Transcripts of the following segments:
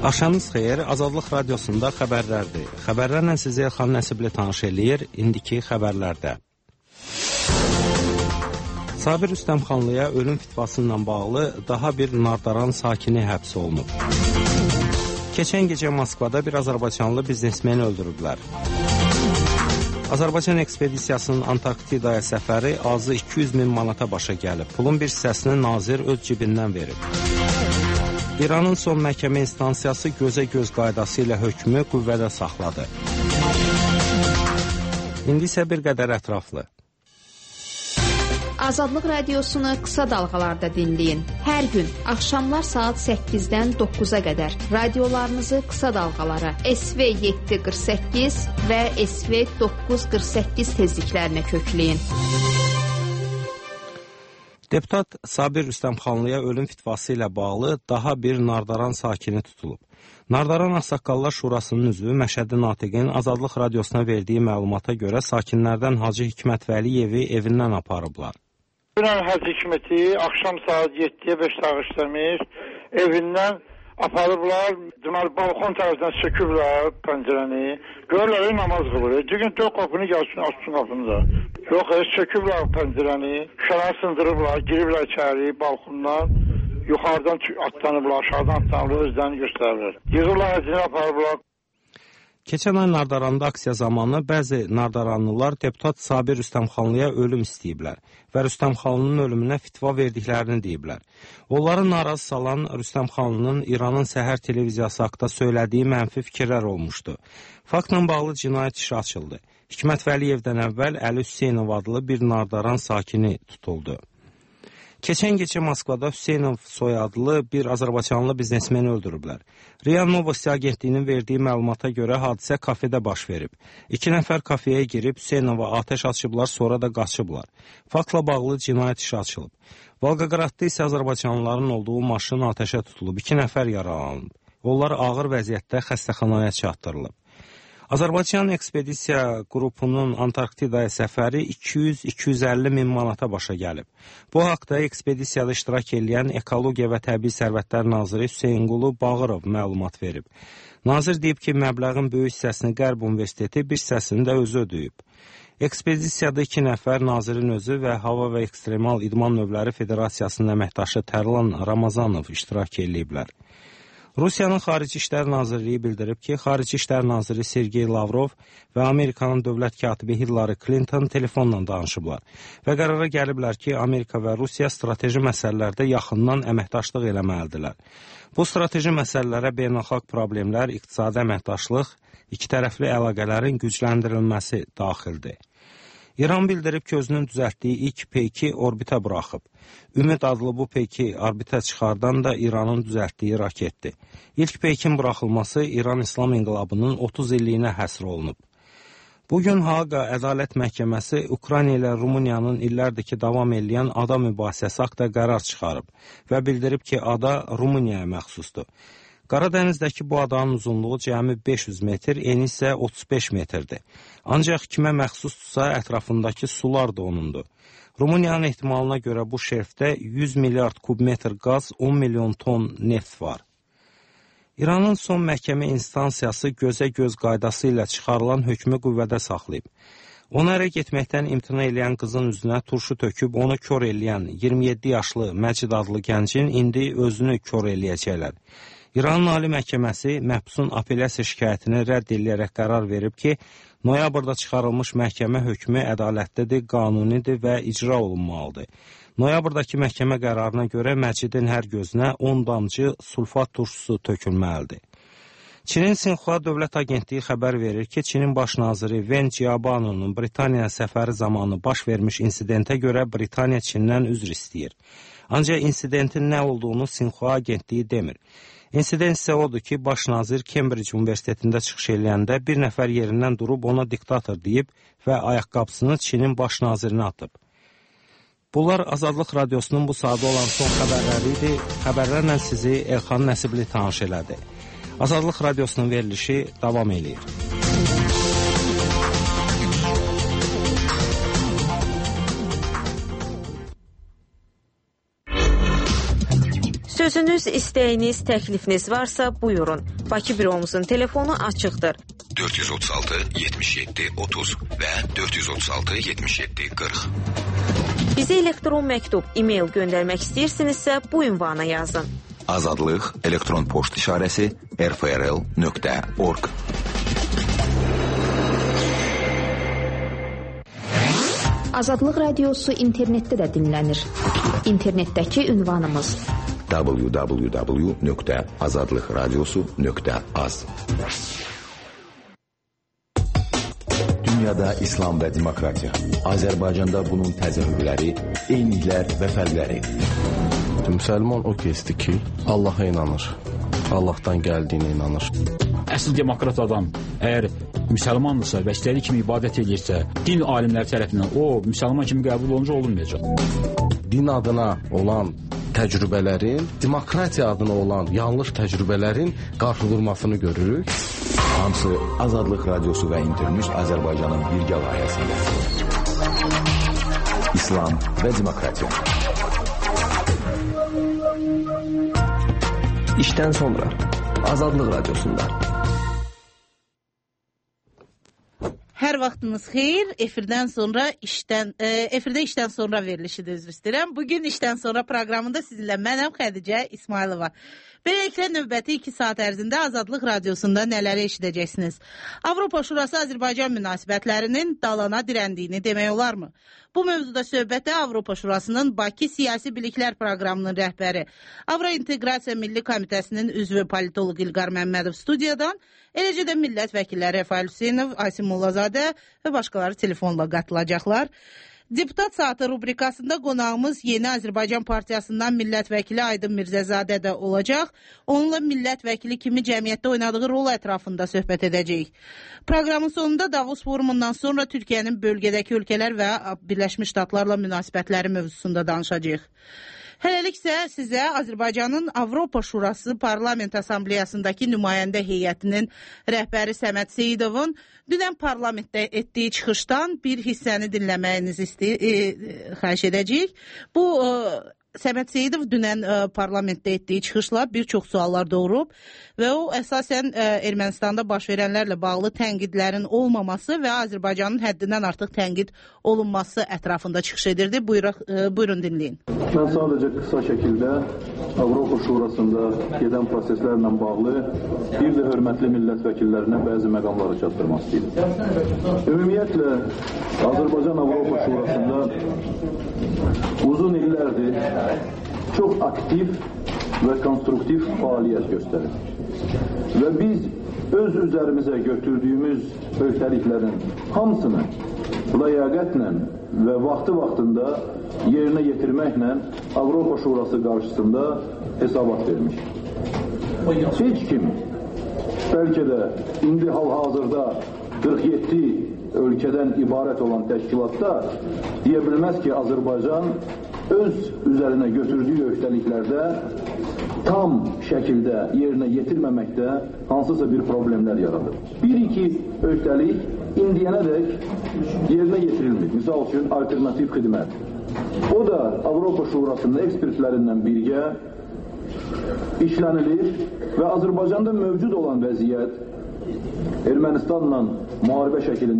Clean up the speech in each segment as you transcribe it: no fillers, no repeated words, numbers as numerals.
Axşamınız xeyir, Azadlıq Radiosunda xəbərlərdir. Xəbərlərlə sizi Elxan Nəsibli tanış eləyir, indiki xəbərlərdə. Sabir Rüstəmxanlıya ölüm fitvası ilə bağlı daha bir Nardaran sakini həbs olunub. Keçən gecə Moskvada bir azərbaycanlı biznesmeni öldürüblər. Azərbaycan ekspedisiyasının Antarktidaya səfəri azı 200 min manata başa gəlib. Pulun bir hissəsini nazir öz cibindən verib. İranın son məhkəmə instansiyası gözə-göz qaydası ilə hökmü qüvvədə saxladı. İndi isə bir qədər ətraflı. Azadlıq Radiosunu qısa dalğalarda dinləyin. Hər gün axşamlar saat 8-dən 9-a qədər radiolarınızı qısa dalğalara SV 748 və SV 948 tezliklərinə kökləyin. Deputat Sabir Rüstəmxanlıya ölüm fitvası ilə bağlı daha bir Nardaran sakini tutulub. Nardaran Ağsaqqallar Şurasının üzvü Məşədi Natiqin Azadlıq Radiosuna verdiyi məlumata görə sakinlərdən Hacı Hikmət Vəliyevi evindən aparıblar. Dünən Hacı Hikməti axşam saat 7-yə 5 dağışlamış, evindən aparıblar, deməli balkon tərəfindən söküblər pəncərəni, görürlər namaz qılır. Digin dörd qapını gəlsin, açsın qapını da. Yox, söküblər pəncərəni, şəra sındırıblar, giriblər içəri balkondan, yuxarıdan atlanıblar, aşağıdan atlanıblar, özlərini göstərirlər. Yığırlar, həcini aparıblar. Keçən ay Nardaranda aksiya zamanı bəzi Nardaranlılar deputat Sabir Rüstəmxanlıya ölüm istəyiblər və Rüstəmxanlının ölümünə fitva verdiklərini deyiblər. Onları narazı salan Rüstəmxanlının İranın Səhər televiziyası haqqında söylədiyi mənfi fikirlər olmuşdu. Faktla bağlı cinayət işi açıldı. Hikmət Vəliyevdən əvvəl Əli Hüseynov adlı bir Nardaran sakini tutuldu. Keçən gecə Moskvada Hüseynov soyadlı bir azərbaycanlı biznesmeni öldürüblər. RIA Novosti agentliyinin verdiyi məlumata görə hadisə kafedə baş verib. 2 nəfər kafeyə girib Hüseynova atəş açıblar, sonra da qaçıblar. Faktla bağlı cinayət işi açılıb. Volqaqradda isə azərbaycanlıların olduğu maşın atəşə tutulub, 2 nəfər yaralanıb. Onlar ağır vəziyyətdə xəstəxanaya çatdırılıb. Azərbaycan ekspedisiya qrupunun Antarktidaya səfəri 200-250 min manata başa gəlib. Bu haqda ekspedisiyada iştirak edən Ekologiya və Təbii Sərvətlər Naziri Hüseynqulu Bağırov məlumat verib. Nazir deyib ki, məbləğin böyük hissəsini Qərb Universiteti, bir hissəsini də özü ödəyib. Ekspedisiyada 2 nəfər nazirin özü və Hava və Ekstremal İdman Növləri Federasiyasının əməkdaşı Tərlan Ramazanov iştirak ediblər. Rusiyanın Xarici İşlər Nazirliyi bildirib ki, Xarici İşlər Naziri Sergey Lavrov və Amerikanın dövlət katibi Hillary Clinton telefonla danışıblar və qərara gəliblər ki, Amerika və Rusiya strateji məsələlərdə yaxından əməkdaşlıq eləməlidirlər. Bu strateji məsələlərə beynəlxalq problemlər, iqtisadi əməkdaşlıq, ikitərəfli əlaqələrin gücləndirilməsi daxildir. İran bildirib ki, özünün düzəltdiyi ilk P2 orbitə buraxıb. Ümid adlı bu P2 orbitə çıxardan da İranın düzəltdiyi raketdir. İlk P2-in buraxılması İran İslam İnqilabının 30 illiyinə həsr olunub. Bugün Haaqa Ədalət Məhkəməsi Ukrayna ilə Rumıniyanın illərdir ki, davam edən ada mübahisəsi haqqında qərar çıxarıb və bildirib ki, ada Rumuniyaya məxsusdur. Qaradənizdəki bu adanın uzunluğu cəmi 500 metr, eni isə 35 metrdir. Ancaq kimə məxsusdursa ətrafındakı sular da onundur. Rumıniyanın ehtimalına görə bu şerfdə 100 milyard kubmetr qaz, 10 milyon ton neft var. İranın son məhkəmə instansiyası gözə-göz qaydası ilə çıxarılan hökmü qüvvədə saxlayıb. Ona ərə getməkdən imtina eləyən qızın üzünə turşu töküb onu kör eləyən 27 yaşlı Məcid adlı gəncin indi özünü kör eləyəcəklər. İranın Ali Məhkəməsi məhbusun apellyasiya şikayətini rədd edərək qərar verib ki, noyabrda çıxarılmış məhkəmə hökmü ədalətlidir, qanunidir və icra olunmalıdır. Noyabrdakı məhkəmə qərarına görə Məcidin hər gözünə 10 damcı sulfat turşusu tökülməlidir. Çinin Sinxua Dövlət Agentliyi xəbər verir ki, Çinin baş naziri Wen Jiabao'nun Britaniya səfəri zamanı baş vermiş insidentə görə Britaniya Çindən üzr istəyir. Ancaq incidentin nə olduğunu Sinxua Agentliyi demir. İnsident isə odur ki, baş nazir Cambridge Universitetində çıxış eləyəndə bir nəfər yerindən durub ona diktator deyib və ayaqqabısını Çinin baş nazirinə atıb. Bunlar Azadlıq Radiosunun bu saatda olan son xəbərləri idi. Xəbərlərlə sizi Elxan Nəsibli tanış elədi. Azadlıq Radiosunun verilişi davam edir. Sözünüz, istəyiniz, təklifiniz varsa buyurun. Bakı büromuzun telefonu açıqdır. 436 77 30 və 436 77 40. Bizə elektron məktub, e-mail göndərmək istəyirsinizsə bu ünvana yazın. Azadlıq elektron poçt işarəsi rfrl.org. Azadlıq radiosu internetdə də dinlənir. İnternetdəki ünvanımız www.azadlıqradiosu.az. Dünyada İslam və demokratiya. Azərbaycanda bunun təzahürləri, eyniliklər və fərqləri. Müsəlman o kəsdir ki, Allaha inanır. Allahdan gəldiyinə inanır. Əsl demokrat adam əgər müsəlmandırsa və istədiyi kimi ibadət edirsə, din alimləri tərəfindən o müsəlman kimi qəbul olunca olunmayacaq. Din adına olan təcrübələrin, demokratiya adına olan yanlış təcrübələrin qarşı durmasını görürük. Hamısı Azadlıq Radiosu və İnternews Azərbaycanın birgə layihəsində. İslam və demokratiya. İşdən sonra Azadlıq Radiosunda. Hər vaxtınız xeyir. Efirdə işdən sonra verilişidir, üzr istəyirəm. Bugün işdən sonra proqramında sizinlə mənəm Xədicə İsmailova. Beləliklə növbəti 2 saat ərzində Azadlıq Radiosunda nələri eşidəcəksiniz? Avropa Şurası Azərbaycan münasibətlərinin dalana dirəndiyini demək olarmı? Bu mövzuda söhbətə Avropa Şurasının Bakı Siyasi Biliklər Proqramının rəhbəri, Avrointeqrasiya Milli Komitəsinin üzvü politoloq İlqar Məmmədov studiyadan, eləcə də millət vəkilləri Rəfail Hüseynov, Asim Mollazadə və başqaları telefonla qatılacaqlar. Deputat Saatı rubrikasında qonağımız Yeni Azərbaycan Partiyasından millət vəkili Aydın Mirzəzadə də olacaq. Onunla millət vəkili kimi cəmiyyətdə oynadığı rol ətrafında söhbət edəcəyik. Proqramın sonunda Davos forumundan sonra Türkiyənin bölgədəki ölkələr və Birləşmiş Ştatlarla münasibətləri mövzusunda danışacağıq. Hələlik isə sizə Azərbaycanın Avropa Şurası Parlament Assambleyasındakı nümayəndə heyətinin rəhbəri Səməd Seyidovun dünən parlamentdə etdiyi çıxışdan bir hissəni dinləməyinizi xahiş edəcəyik. Bu Səməd Seyidov dünən parlamentdə etdiyi çıxışla bir çox suallar doğurub və o əsasən Ermənistanda baş verənlərlə bağlı tənqidlərin olmaması və Azərbaycanın həddindən artıq tənqid olunması ətrafında çıxış edirdi. Buyurun dinləyin. Mən sadəcə qısa şəkildə Avropa Şurasında gedən proseslərlə bağlı bir də hörmətli millət vəkillərinə bəzi məqamları çatdırmaq istəyirəm. Ümumiyyətlə, Azərbaycan Avropa Şurasında uzun illərdir çox aktiv və konstruktiv fəaliyyət göstərir. Və biz öz üzərimizə götürdüyümüz öhdəliklərin hamısını ləyaqətlə və vaxtında yerinə yetirməklə Avropa Şurası qarşısında hesabat vermiş. Heç kim, bəlkə də indi hal-hazırda 47 ölkədən ibarət olan təşkilatda deyə bilməz ki, Azərbaycan öz üzərinə götürdüyü öhdəliklərdə tam şəkildə yerinə yetirməməkdə hansısa bir problemlər yaradır. Bir-iki öhdəlik indiyənədək yerinə yetirilmir. Misal üçün, alternativ xidmət. O da Avropa Şurasının ekspertlərindən birgə işlənilir və Azərbaycanda mövcud olan vəziyyət Ermənistanla müharibə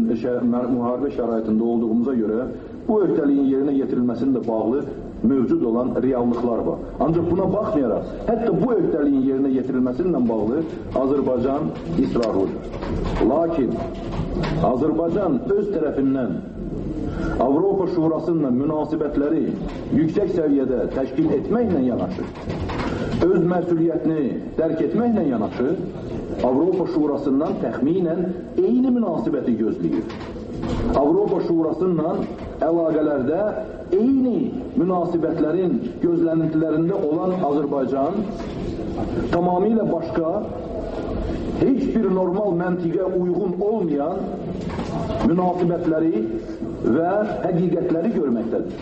şəraitində olduğumuza görə bu öhdəliyin yerinə yetirilməsində bağlı mövcud olan reallıqlar var. Ancaq buna baxmayaraq, hətta bu öhdəliyin yerinə yetirilməsinlə bağlı Azərbaycan israrlıdır. Lakin Azərbaycan öz tərəfindən Avropa Şurasıyla münasibətləri yüksək səviyyədə təşkil etməklə yanaşı, öz məsuliyyətini dərk etməklə yanaşı, Avropa Şurasından təxminən eyni münasibəti gözləyir. Avropa Şurasıyla əlaqələrdə eyni münasibətlərin gözləntilərində olan Azərbaycan tamamilə başqa, heç bir normal məntiqə uyğun olmayan münasibətləri və həqiqətləri görməkdədir.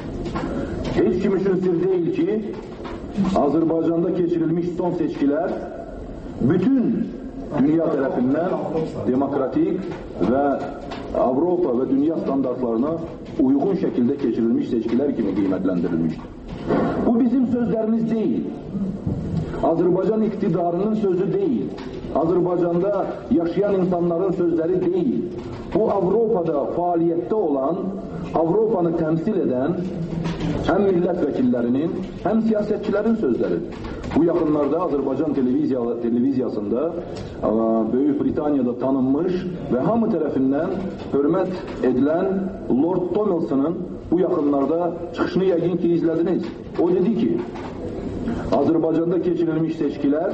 Heç kim üçün sir deyil ki, Azərbaycanda keçirilmiş son seçkilər bütün dünya tərəfindən demokratik və Avropa və dünya standartlarına uyğun şəkildə keçirilmiş seçkilər kimi qiymətləndirilmişdir. Bu bizim sözlərimiz deyil. Azərbaycan iktidarının sözü deyil. Azərbaycanda yaşayan insanların sözləri deyil. Bu Avropada fəaliyyətdə olan, Avropanı təmsil edən həm millət vəkillərinin, həm siyasətçilərin sözləridir. Bu yaxınlarda Azərbaycan televiziyasında Böyük Britaniyada tanınmış və hamı tərəfindən hörmət edilən Lord Tomlinson'ın bu yaxınlarda çıxışını yəqin ki izlədiniz. O dedi ki, Azərbaycanda keçirilmiş seçkilər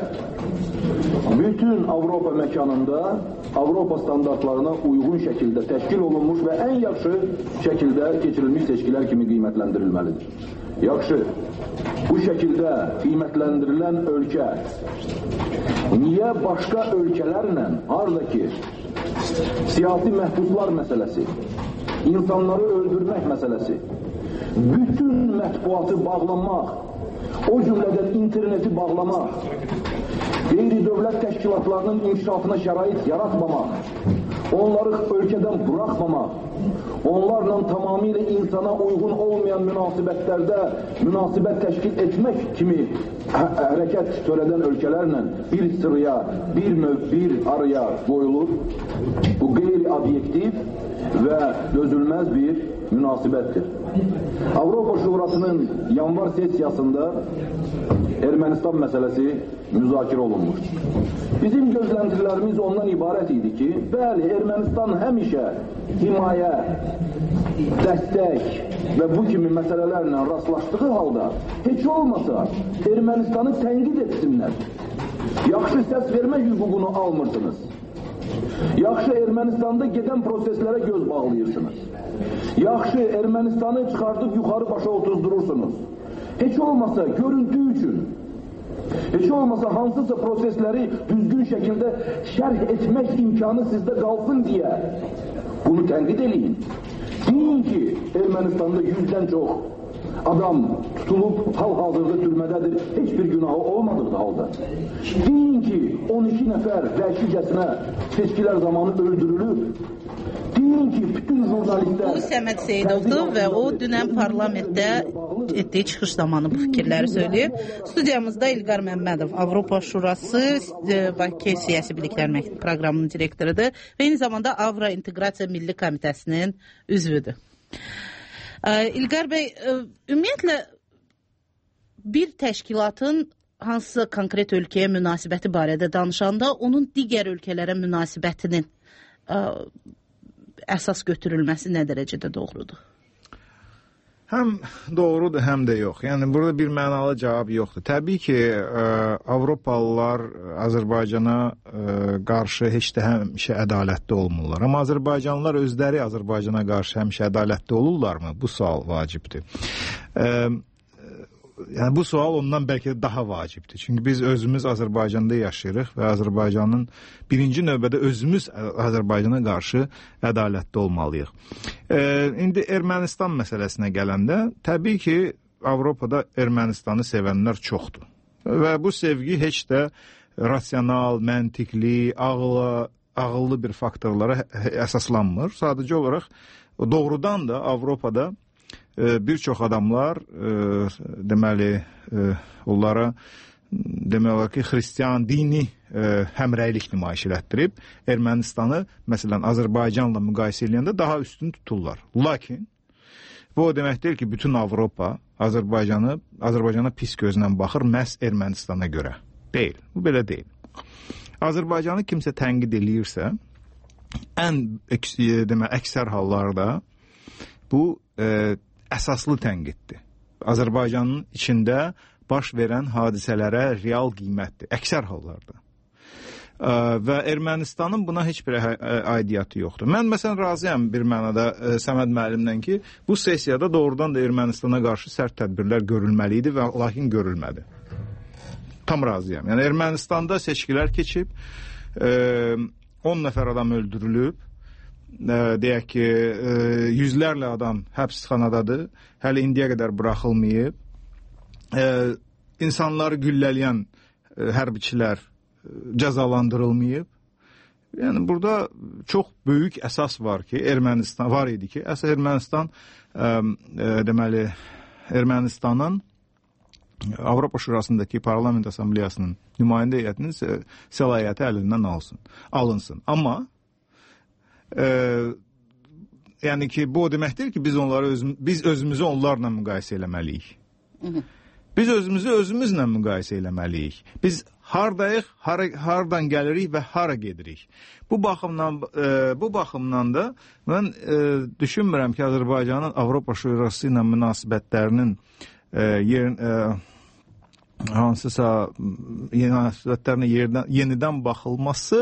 bütün Avropa məkanında Avropa standartlarına uyğun şəkildə təşkil olunmuş və ən yaxşı şəkildə keçirilmiş seçkilər kimi qiymətləndirilməlidir. Yaxşı, bu şəkildə qiymətləndirilən ölkə niyə başqa ölkələrlə, harada ki, siyasi məhbuslar məsələsi, insanları öldürmək məsələsi, bütün mətbuatı bağlamaq, o cümlədən interneti bağlamaq, qeyri-dövlət təşkilatlarının inkişafına şərait yaratmamaq, onları ölkədən buraxmamaq, onlarla tamamilə insana uyğun olmayan münasibət təşkil etmək kimi hərəkət törədən ölkələrlə bir sıraya, bir araya qoyulur. Bu qeyri-obyektiv və dözülməz bir münasibətdir. Avropa Şurasının yanvar sesiyasında Ermənistan məsələsi müzakirə olunmuşdur. Bizim gözləntilərimiz ondan ibarət idi ki, bəli, Ermənistan həmişə himayə, dəstək və bu kimi məsələlərlə rastlaşdığı halda heç olmasa Ermənistanı tənqid etsinlər. Yaxşı səs vermək hüququnu almırsınız. Yaxşı Ermənistanda gedən proseslərə göz bağlayırsınız. Yaxşı Ermənistanı çıxardıb yuxarı başa otuzdurursunuz. Heç olmasa görüntü üçün, heç olmasa hansısa prosesləri düzgün şəkildə şərh etmək imkanı sizdə qalsın deyə bunu tənqid eləyin. Deyin ki, Ermənistanda 100-dən çox adam tutulub hal-hazırda türmədədir, heç bir günahı olmadığı halda. Deyin ki, 12 nəfər vəhşicəsinə seçkilər zamanı öldürülüb. Deyin ki, bütün jurnalistlər... Bu Səməd Seyidovdur və o dünən parlamentdə etdiyi çıxış zamanı bu fikirləri söyləyib. Studiyamızda İlqar Məmmədov, Avropa Şurası Bakı Siyasi Biliklər proqramının direktorudur və eyni zamanda Avro İnteqrasiya Milli Komitəsinin üzvüdür. İlqar bəy, ümumiyyətlə bir təşkilatın hansısa konkret ölkəyə münasibəti barədə danışanda onun digər ölkələrə münasibətinin əsas götürülməsi nə dərəcədə doğrudur? Həm doğrudur, həm də yox. Yəni, burada bir mənalı cavab yoxdur. Təbii ki, Avropalılar Azərbaycana qarşı heç də həmişə ədalətli olmurlar. Amma Azərbaycanlılar özləri Azərbaycana qarşı həmişə ədalətli olurlarmı? Bu sual vacibdir. Yəni, bu sual ondan bəlkə də daha vacibdir. Çünki biz özümüz Azərbaycanda yaşayırıq və Azərbaycanın birinci növbədə özümüz Azərbaycana qarşı ədalətli olmalıyıq. İndi Ermənistan məsələsinə gələndə, təbii ki, Avropada Ermənistanı sevənlər çoxdur. Və bu sevgi heç də rasional, məntiqli, ağıllı bir faktorlara əsaslanmır. Sadəcə olaraq doğrudan da Avropada bir çox adamlar deməli onlara demək olar ki, xristiyan dini həmrəylik nümayiş elətdirib Ermənistanı məsələn Azərbaycanla müqayisə edəndə daha üstün tuturlar. Lakin bu o demək deyil ki, bütün Avropa Azərbaycana pis gözlə baxır məhz Ermənistana görə. Deyil. Bu belə deyil. Azərbaycanı kimsə tənqid eləyirsə, ən əksər hallarda bu əsaslı tənqiddir. Azərbaycanın içində baş verən hadisələrə real qiymətdir. Əksər hallarda. Və Ermənistanın buna heç bir aidiyyatı yoxdur. Mən məsələn razıyam bir mənada Səməd müəllimlə ki, bu sessiyada doğrudan da Ermənistana qarşı sərt tədbirlər görülməli idi və lakin görülmədi. Tam razıyam. Yəni Ermənistanda seçkilər keçib, 10 nəfər adam öldürülüb, deyək ki, yüzlərlə adam həbsxanadadır, hələ indiyə qədər buraxılmayıb, insanları güllələyən hərbiçilər cəzalandırılmayıb. Yəni, burada çox böyük əsas var ki, var idi ki, Ermənistan deməli, Ermənistanın Avropa Şurasındakı Parlament Assambleyasının nümayəndə heyətinin səlahiyyəti əlindən alınsın. Amma yəni ki, bu o deməkdir ki, biz özümüzü onlarla müqayisə eləməliyik. Biz özümüzü özümüzlə müqayisə eləməliyik. Biz hardayıq, hardan gəlirik və hara gedirik. Bu baxımdan da mən düşünmürəm ki, Azərbaycanın Avropa Şurası ilə münasibətlərinin hansısa münasibətlərinə yenidən baxılması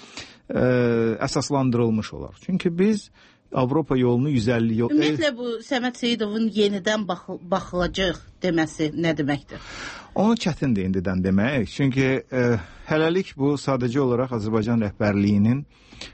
əsaslandırılmış olar. Çünki biz Avropa yolunu 150 yol... Ümumiyyətlə bu Səməd Seyidovun yenidən baxılacaq deməsi nə deməkdir? Onu çətindir indidən demək. Çünki hələlik bu sadəcə olaraq Azərbaycan rəhbərliyinin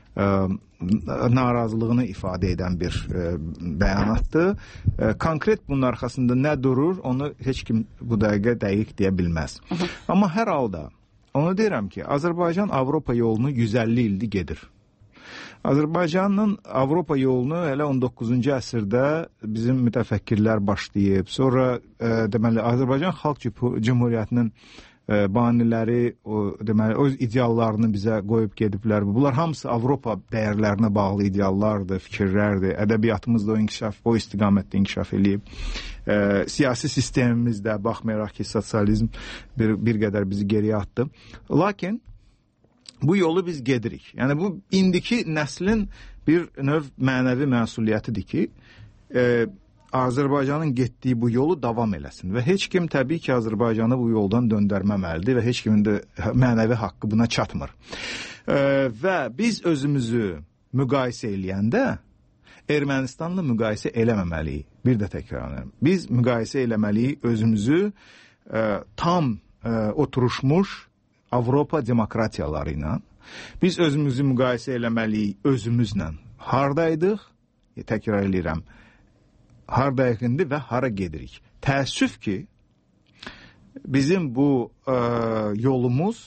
narazılığını ifadə edən bir bəyanatdır. Konkret bunun arxasında nə durur, onu heç kim bu dəqiqə dəqiq deyə bilməz. Amma hər halda onu deyirəm ki, Azərbaycan Avropa yolunu 150 ildir gedir. Azərbaycanın Avropa yolunu elə 19-cu əsrdə bizim mütəfəkkirlər başlayıb. Sonra deməli Azərbaycan Xalq Cümhuriyyətinin baniləri öz ideallarını bizə qoyub gediblər. Bunlar hamısı Avropa dəyərlərinə bağlı ideallardır, fikirlərdir. Ədəbiyyatımız da o istiqamətdə inkişaf eləyib. Siyasi sistemimiz də baxmayaraq ki, sosializm bir qədər bizi geriyə atdı. Lakin bu yolu biz gedirik. Yəni bu indiki nəslin bir növ mənəvi məsuliyyətidir ki, Azərbaycanın getdiyi bu yolu davam eləsin və heç kim təbii ki, Azərbaycanı bu yoldan döndərməməlidir və heç kimin də mənəvi haqqı buna çatmır. Və biz özümüzü müqayisə eləyəndə Ermənistanla müqayisə eləməməliyik. Bir də təkrarlayıram. Biz müqayisə eləməliyik özümüzü tam oturuşmuş Avropa demokratiyaları ilə. Biz özümüzü müqayisə eləməliyik özümüzlə. Hardaydıq? Təkrar eləyirəm. Hardayıq indi və hara gedirik? Təəssüf ki, bizim bu yolumuz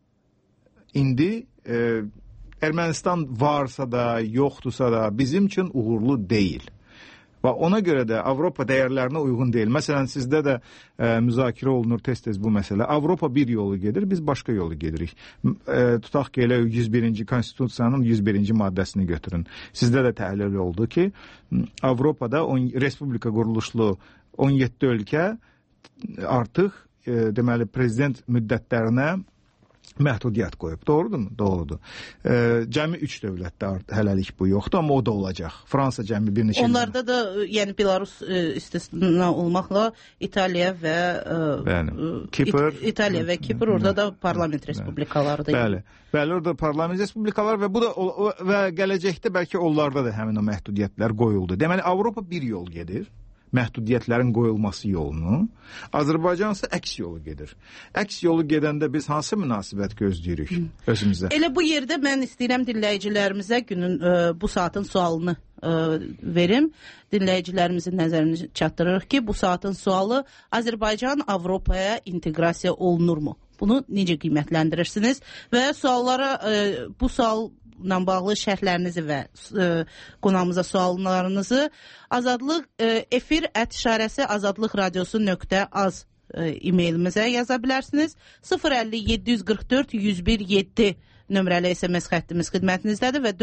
indi Ermənistan varsa da, yoxdursa da bizim üçün uğurlu deyil. Və ona görə də Avropa dəyərlərinə uyğun deyil. Məsələn, sizdə də müzakirə olunur tez-tez bu məsələ. Avropa bir yolu gedir, biz başqa yolu gedirik. Tutaq ki, elə 101-ci Konstitusiyanın 101-ci maddəsini götürün. Sizdə də təhlil oldu ki, Avropada respublika quruluşlu 17 ölkə artıq deməli prezident müddətlərinə məhdudiyyət qoyub. Doğrudurmu? Doğrudur. Cəmi 3 dövlətdə hələlik bu yoxdur, amma o da olacaq. Fransa cəmi bir neçə... Onlarda da, yəni Belarus istisna olmaqla İtaliya və Kipr. İtaliya və Kipr orada da parlament respublikalarıdır. Bəli, orada parlament respublikalar və bu da və gələcəkdə bəlkə onlarda da həmin o məhdudiyyətlər qoyuldu. Deməli, Avropa bir yol gedir. Məhdudiyyətlərin qoyulması yolunu. Azərbaycan isə əks yolu gedir. Əks yolu gedəndə biz hansı münasibət gözləyirik özümüzə? Elə bu yerdə mən istəyirəm dinləyicilərimizə günün bu saatın sualını verim. Dinləyicilərimizin nəzərini çatdırırıq ki, bu saatın sualı Azərbaycan Avropaya inteqrasiya olunurmu? Bunu necə qiymətləndirirsiniz? Və suallara bu sual bağlı şərhlərinizi və qonağımıza suallarınızı azadlıq efir@ azadlıqradiosu.az e-mailimizə yaza bilərsiniz. 050-744-101-7 nömrəli SMS xəttimiz xidmətinizdədir və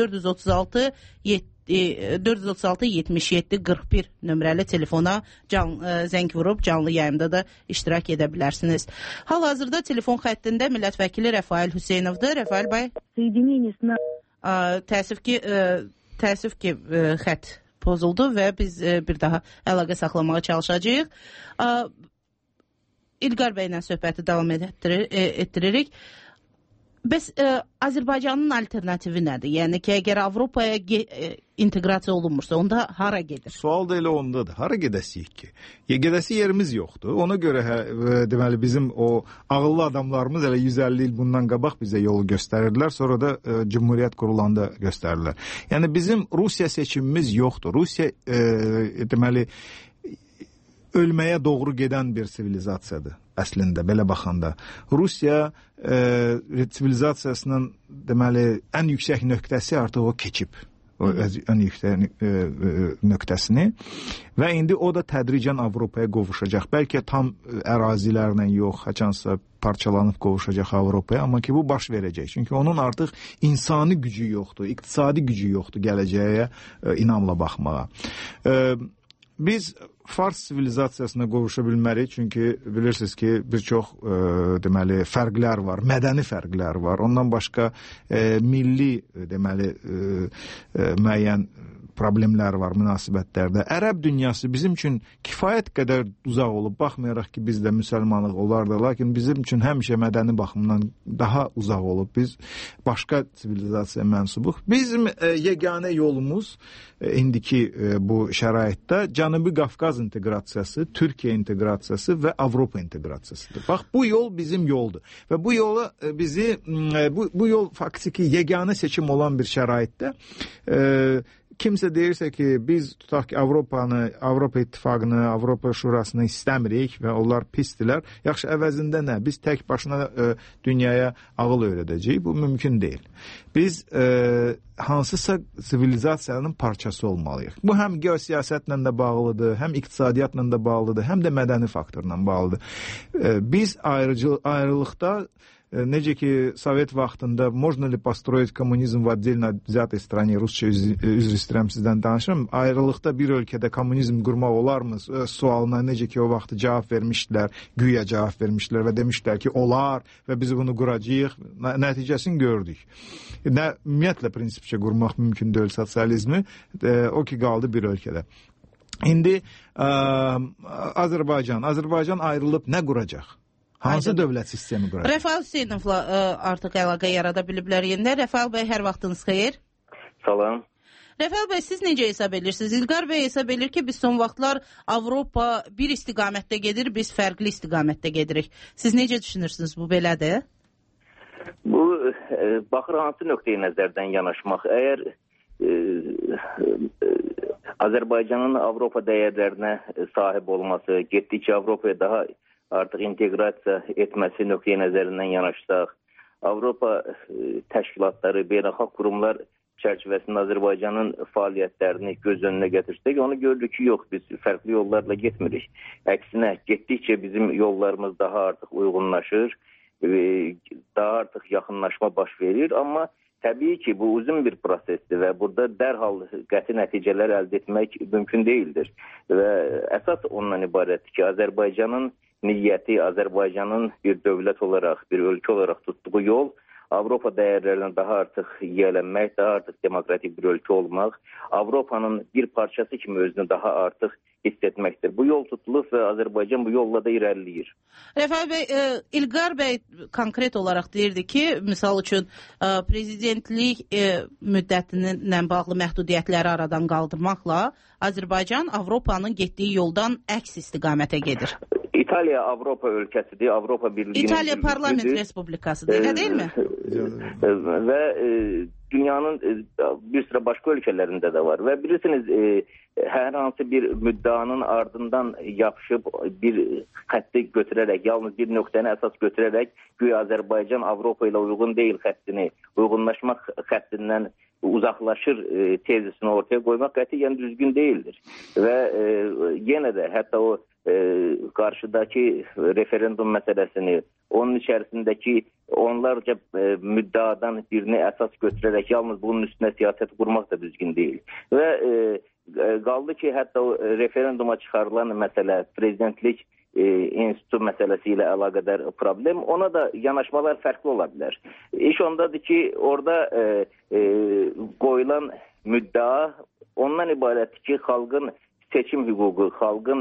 436-77-41 nömrəli telefona zəng vurub canlı yayımda da iştirak edə bilərsiniz. Hal-hazırda telefon xəttində millət vəkili Rəfail Hüseynovdur. Rəfail bəy. Təəssüf ki, xətt pozuldu və biz bir daha əlaqə saxlamağa çalışacağıq. İlqar bəylə söhbəti davam etdiririk. Bəs Azərbaycanın alternativi nədir? Yəni ki, əgər Avropaya inteqrasiya olunmursa, onda hara gedir? Sual da elə ondadır. Hara gedəsiyik ki? Gedəsi yerimiz yoxdur. Ona görə deməli bizim o ağıllı adamlarımız elə 150 il bundan qabaq bizə yolu göstərirdilər. Sonra da Cümhuriyyət qurulanda göstərirlər. Yəni bizim Rusiya seçimimiz yoxdur. Rusiya deməli ölməyə doğru gedən bir sivilizasiyadır əslində, belə baxanda. Rusiya sivilizasiyasının deməli ən yüksək nöqtəsi artıq o keçib. ən yüksək nöqtəsini və indi o da tədricən Avropaya qovuşacaq. Bəlkə tam ərazilərlə yox, haçansa parçalanıb qovuşacaq Avropaya, amma ki bu baş verəcək. Çünki onun artıq insani gücü yoxdur, iqtisadi gücü yoxdur gələcəyə inamla baxmağa. Biz Fars sivilizasiyasına qovuşa bilmərik, çünki bilirsiniz ki, bir çox deməli fərqlər var, mədəni fərqlər var. Ondan başqa milli deməli müəyyən problemlər var münasibətlərdə. Ərəb dünyası bizim üçün kifayət qədər uzaq olub, baxmayaraq ki, biz də müsəlmanlıq olar da, lakin bizim üçün həmişə mədəni baxımdan daha uzaq olub. Biz başqa sivilizasiyaya mənsubuq. Bizim yeganə yolumuz indiki bu şəraitdə Cənubi Qafqaz inteqrasiyası, Türkiyə inteqrasiyası və Avropa inteqrasiyasıdır. Bax, bu yol bizim yoldur və bu yola bizi, bu yol faktiki yeganə seçim olan bir şəraitdə kimsə deyirsə ki, biz tutaq ki, Avropa İttifaqını, Avropa Şurasını istəmirik və onlar pisdilər. Yaxşı, əvəzində nə? Biz tək başına dünyaya ağıl öyrədəcəyik. Bu mümkün deyil. Biz hansısa sivilizasiyanın parçası olmalıyıq. Bu həm geosiyasətlə də bağlıdır, həm iqtisadiyyatla da bağlıdır, həm də mədəni faktorla bağlıdır. Biz ayrılıqda necə ki, Sovet vaxtında можно ли построить коммунизм в отдельно взятой стране, Rusça üzr istəyirəm sizdən danışıram, ayrılıqda bir ölkədə kommunizm qurmaq olarmı sualına necə ki, o vaxt cavab vermişdilər, güya cavab vermişdilər və demişdilər ki, olar və biz bunu quracağıq. Nəticəsini gördük. Ümumiyyətlə prinsipcə qurmaq mümkün deyil sosializmi, o ki, qaldı bir ölkədə. İndi Azərbaycan ayrılıb nə quracaq? Hansı dövlət sistemi quracaq? Rəfal Hüseynovla artıq əlaqə yarada biliblər yenidə. Rəfal bəy, hər vaxtınız xeyir. Salam. Rəfal bəy, siz necə hesab edirsiniz? İlqar bəy hesab edir ki, biz son vaxtlar Avropa bir istiqamətdə gedir, biz fərqli istiqamətdə gedirik. Siz necə düşünürsünüz, bu belədir? Bu, baxır hansı nöqteyi nəzərdən yanaşmaq. Əgər Azərbaycanın Avropa dəyərlərinə sahib olması, getdikcə Avropaya daha artıq inteqrasiya etməsi nöqteyi nəzərindən yanaşsaq, Avropa təşkilatları, beynəlxalq qurumlar çərçivəsində Azərbaycanın fəaliyyətlərini göz önünə gətirsək, onu görürük ki, yox, biz fərqli yollarla getmirik. Əksinə, getdikcə bizim yollarımız daha artıq uyğunlaşır, daha artıq yaxınlaşma baş verir, amma təbii ki, bu uzun bir prosesdir və burada dərhal qəti nəticələr əldə etmək mümkün deyildir. Və əsas ondan ibarətdir ki, Azərbaycanın niyyəti, Azərbaycanın bir dövlət olaraq, bir ölkə olaraq tutduğu yol Avropa dəyərlərindən daha artıq yiyələnmək, daha artıq demokratik bir ölkə olmaq, Avropanın bir parçası kimi özünü daha artıq hiss etməkdir. Bu yol tutulur və Azərbaycan bu yolla da irəliləyir. Rəfal bəy, İlqar bəy konkret olaraq deyirdi ki, misal üçün prezidentlik müddətinlə bağlı məhdudiyyətləri aradan qaldırmaqla Azərbaycan Avropanın getdiyi yoldan əks istiqamətə gedir. İtaliya Avropa ölkəsidir, Avropa Birliği'nin... İtaliya Parlament Respublikasıdır, elə deyilmi? Və dünyanın bir sıra başqa ölkələrində də var. Və bilirsiniz, hər hansı bir müddaanın ardından yapışıb bir xətti götürərək, yalnız bir nöqtəni əsas götürərək, güya Azərbaycan Avropa ilə uyğun deyil xəttini, uyğunlaşmaq xəttindən uzaqlaşır tezisini ortaya qoymaq qətiyyən düzgün deyildir. Və yenə də hətta o qarşıdakı referendum məsələsini, onun içərisindəki onlarca müddadan birini əsas götürərək yalnız bunun üstünə siyasət qurmaq da düzgün deyil. Və qaldı ki, hətta o referenduma çıxarılan məsələ, prezidentlik institutu məsələsi ilə əlaqədar problem, ona da yanaşmalar fərqli ola bilər. İş ondadır ki, orada qoyulan müddəa ondan ibarətdir ki, xalqın seçim hüququ, xalqın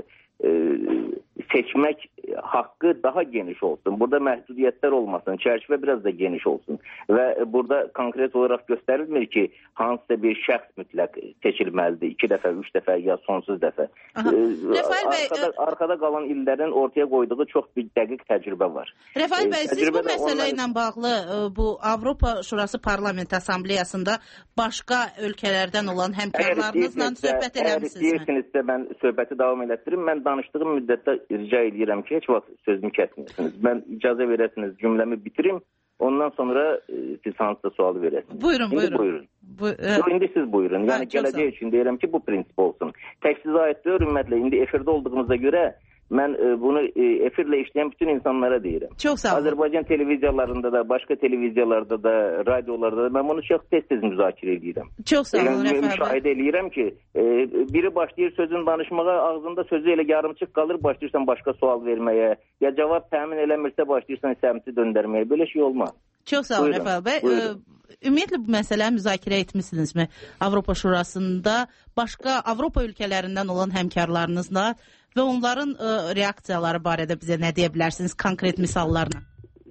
seçmək haqqı daha geniş olsun. Burada məhdudiyyətlər olmasın, çərçivə biraz da geniş olsun. Və burada konkret olaraq göstərilmir ki, hansısa bir şəxs mütləq seçilməlidir. 2 dəfə, 3 dəfə ya sonsuz dəfə. Arkada qalan illərin ortaya qoyduğu çox bir dəqiq təcrübə var. Rəfal bəy, siz bu məsələ ilə bağlı bu Avropa Şurası Parlament Assambleyasında başqa ölkələrdən olan həmkarlarınızla söhbət eləmişsinizmi? Deyirsinizsə, mən söhbəti davam elətdirim. Mən danışdığım müddətdə rica edirəm ki, heç vaxt sözümü kəsməyəsiniz. Mən icazə verəsiniz, cümləmi bitirim. ondan sonra siz hansısa sualı verəsiniz. Buyurun. İndi siz buyurun. Yəni gələcək üçün deyirəm ki, bu prinsip olsun. Tək sizə aid deyil, ümumiyyətlə, indi efirdə olduğumuza görə mən bunu efirlə işləyən bütün insanlara deyirəm. Çox sağ olun. Azərbaycan televiziyalarında da, başqa televiziyalarda da, radiolarda da mən bunu çox tez-tez müzakirə edirəm. Çox sağ olun, Rəfəh bəy. Müşahidə edirəm ki, biri başlayır sözün danışmağa, ağzında sözü elə yarımçıq qalır, başlayırsan başqa sual verməyə, ya cavab təmin eləmirsə başlayırsan səmti döndərməyə. Belə şey olmaz. Çox sağ olun, Rəfəh bəy. Ümumiyyətlə bu məsələni müzakirə etmisinizmi Avropa Şurasında, başqa Avropa ölkələrindən olan həmkarlarınızla və onların reaksiyaları barədə bizə nə deyə bilərsiniz konkret misallarla?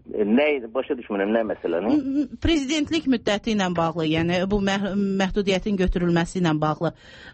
Başa düşmürəm, nə məsələni? Prezidentlik müddəti ilə bağlı, yəni bu məhdudiyyətin götürülməsi ilə bağlı.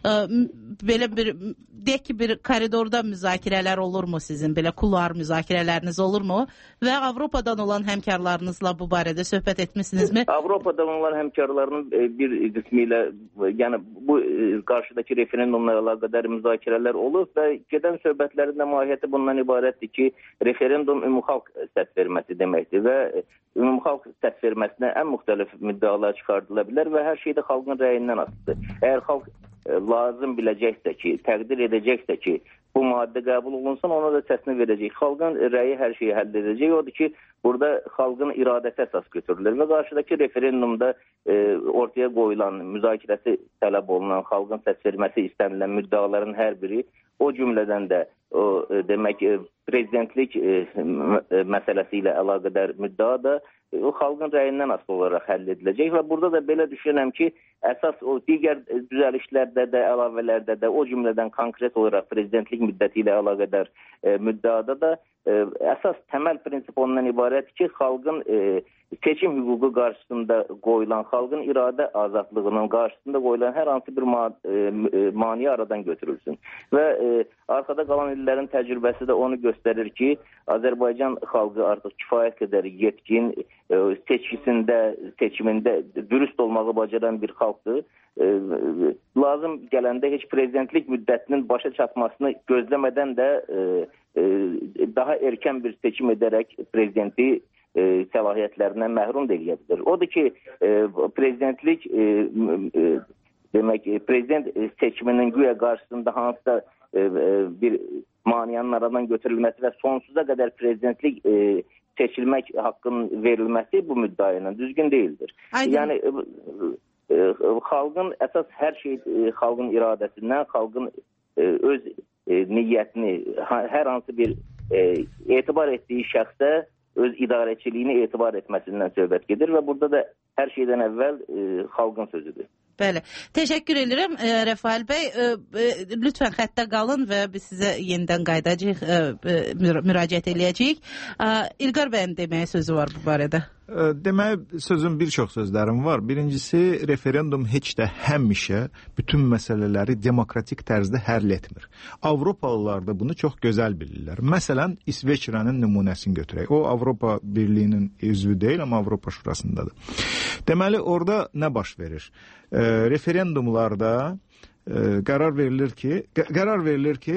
Belə bir, deyək ki, bir koridorda müzakirələr olurmu sizin? Belə kuluar müzakirələriniz olurmu? Və Avropadan olan həmkarlarınızla bu barədə söhbət etmisinizmi? Avropadan olan həmkarlarının bir qismi ilə, yəni bu qarşıdakı referendumla əlaqədar müzakirələr olub və gedən söhbətlərin də mahiyyəti bundan ibarətdir ki, referendum ümumxalq səs verməsi deməkdir və ümumxalq səs verməsinə ən müxtəlif müddəalar çıxardıla bilər və hər şey də xalqın rəyindən asılıdır. Əgər xalq lazım biləcəksə ki, təqdir edəcəksə ki, bu maddə qəbul olunsun, ona da səsini verəcək. Xalqın rəyi hər şeyi həll edəcək. Odur ki, burada xalqın iradəsi əsas götürülür və qarşıdakı referendumda ortaya qoyulan, müzakirəsi tələb olunan, xalqın səs verməsi istənilən müddəaların hər biri, o cümlədən də demək prezidentlik məsələsi ilə əlaqədar müddəa da o xalqın rəyindən asılı olaraq həll ediləcək və burada da belə düşünürəm ki, əsas o digər düzəlişlərdə də, əlavələrdə də, o cümlədən konkret olaraq prezidentlik müddəti ilə əlaqədar müddəada da əsas təməl prinsip ondan ibarətdir ki, xalqın seçim hüququ qarşısında qoyulan, xalqın iradə azadlığının qarşısında qoyulan hər hansı bir maniyə aradan götürülsün. Və arxada qalan illərin təcrübəsi də onu göstərir ki, Azərbaycan xalqı artıq kifayət qədər yetkin, seçimində dürüst olmağı bacaran bir xalqdır. Lazım gələndə heç prezidentlik müddətinin başa çatmasını gözləmədən də daha erkən bir seçim edərək prezidenti səlahiyyətlərindən məhrum da eləyə bilir. Odur ki, prezidentlik demək, prezident seçiminin güya qarşısında hansısa bir maniyanın aradan götürülməsi və sonsuza qədər prezidentlik seçilmək haqqının verilməsi bu müddəa ilə düzgün deyildir. Yəni xalqın əsas hər şey xalqın iradəsindən, xalqın öz niyyətini, hər hansı bir etibar etdiyi şəxsə öz idarəçiliyini etibar etməsindən söhbət gedir və burada da hər şeydən əvvəl xalqın sözüdür. Bəli. Təşəkkür edirəm Rəfail bəy. Lütfən xəttə qalın və biz sizə yenidən qayıdacağıq, müraciət eləyəcəyik. İlqar bəyin deməyə sözü var bu barədə. Deməli, sözün bir çox sözlərim var. Birincisi, referendum heç də həmişə bütün məsələləri demokratik tərzdə həll etmir. Avropalılar da bunu çox gözəl bilirlər. Məsələn, İsveçrənin nümunəsini götürək. O, Avropa Birliyinin üzvü deyil, amma Avropa Şurasındadır. Deməli, orada nə baş verir? Referendumlarda qərar verilir ki,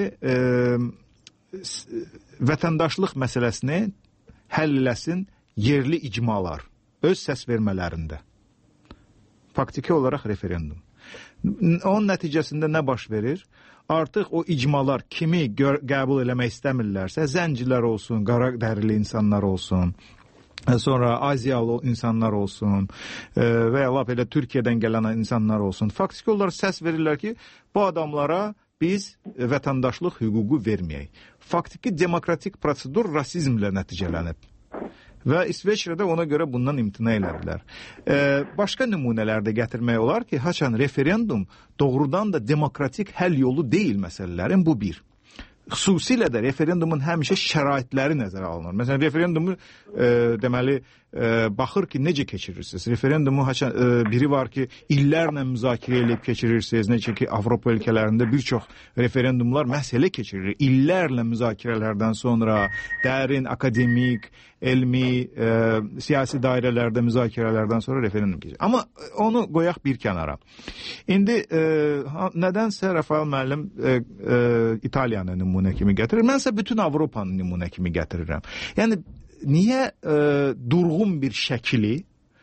vətəndaşlıq məsələsini həll eləsin yerli icmalar öz səs vermələrində. Faktiki olaraq referendum. Onun nəticəsində nə baş verir? Artıq o icmalar kimi qəbul eləmək istəmirlərsə, zəncilər olsun, qara dərili insanlar olsun, sonra Aziyalı insanlar olsun və ya lap elə Türkiyədən gələn insanlar olsun. Faktiki olaraq səs verirlər ki, bu adamlara biz vətəndaşlıq hüququ verməyək. Faktiki demokratik prosedur rasizmlə nəticələnib. Və İsveçrədə ona görə bundan imtina elədilər. Başqa nümunələr də gətirmək olar ki, haçan referendum doğrudan da demokratik həll yolu deyil məsələlərin, bu bir. Xüsusilə də referendumun həmişə şəraitləri nəzərə alınır. Məsələn, referendumu deməli baxır ki, necə keçirirsiniz? Referendumu biri var ki, illərlə müzakirə edib keçirirsiniz. Necə ki, Avropa ölkələrində bir çox referendumlar məhz elə keçirilir. İllərlə müzakirələrdən sonra dərin, akademik, elmi, siyasi dairələrdə müzakirələrdən sonra referendum keçirir. Amma onu qoyaq bir kənara. İndi nədənsə Rəfail müəllim İtaliyanı nümunə kimi gətirir. Mənsə bütün Avropanı nümunə kimi gətirirəm. Yəni niyə durğun bir şəkili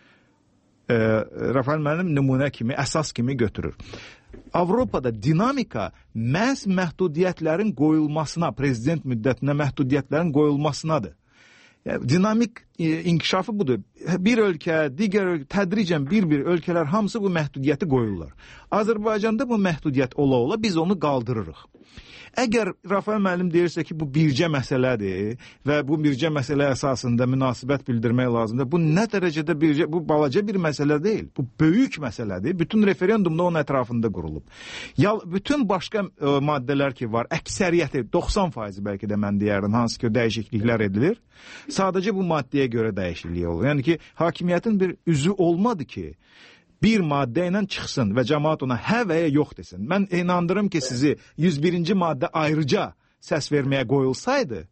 Rafael müəllim nümunə kimi, əsas kimi götürür? Avropada dinamika məhz məhdudiyyətlərin qoyulmasına, prezident müddətinə məhdudiyyətlərin qoyulmasınadır. Yəni, dinamik inkişafı budur. Bir ölkə, digər ölkə, tədricən bir ölkələr hamısı bu məhdudiyyəti qoyurlar. Azərbaycanda bu məhdudiyyət ola-ola biz onu qaldırırıq. Əgər Rafael müəllim deyirsə ki, bu bircə məsələdir və bu bircə məsələ əsasında münasibət bildirmək lazımdır. Bu nə dərəcədə bircə, bu balaca bir məsələ deyil. Bu böyük məsələdir. Bütün referendumda onun ətrafında qurulub. Bütün başqa maddələr ki var, əksəriyyəti 90% bəlkə də mən deyərdim, hansı ki dəyişikliklər edilir. Sadəcə bu maddəyə görə dəyişiklik olur. Yəni ki, hakimiyyətin bir üzü olmadı ki, bir maddə ilə çıxsın və cəmaat ona hə və ya yox desin. Mən inandırım ki, sizi 101-ci maddə ayrıca səs verməyə qoyulsaydı,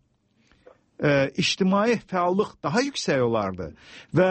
ictimai fəallıq daha yüksək olardı və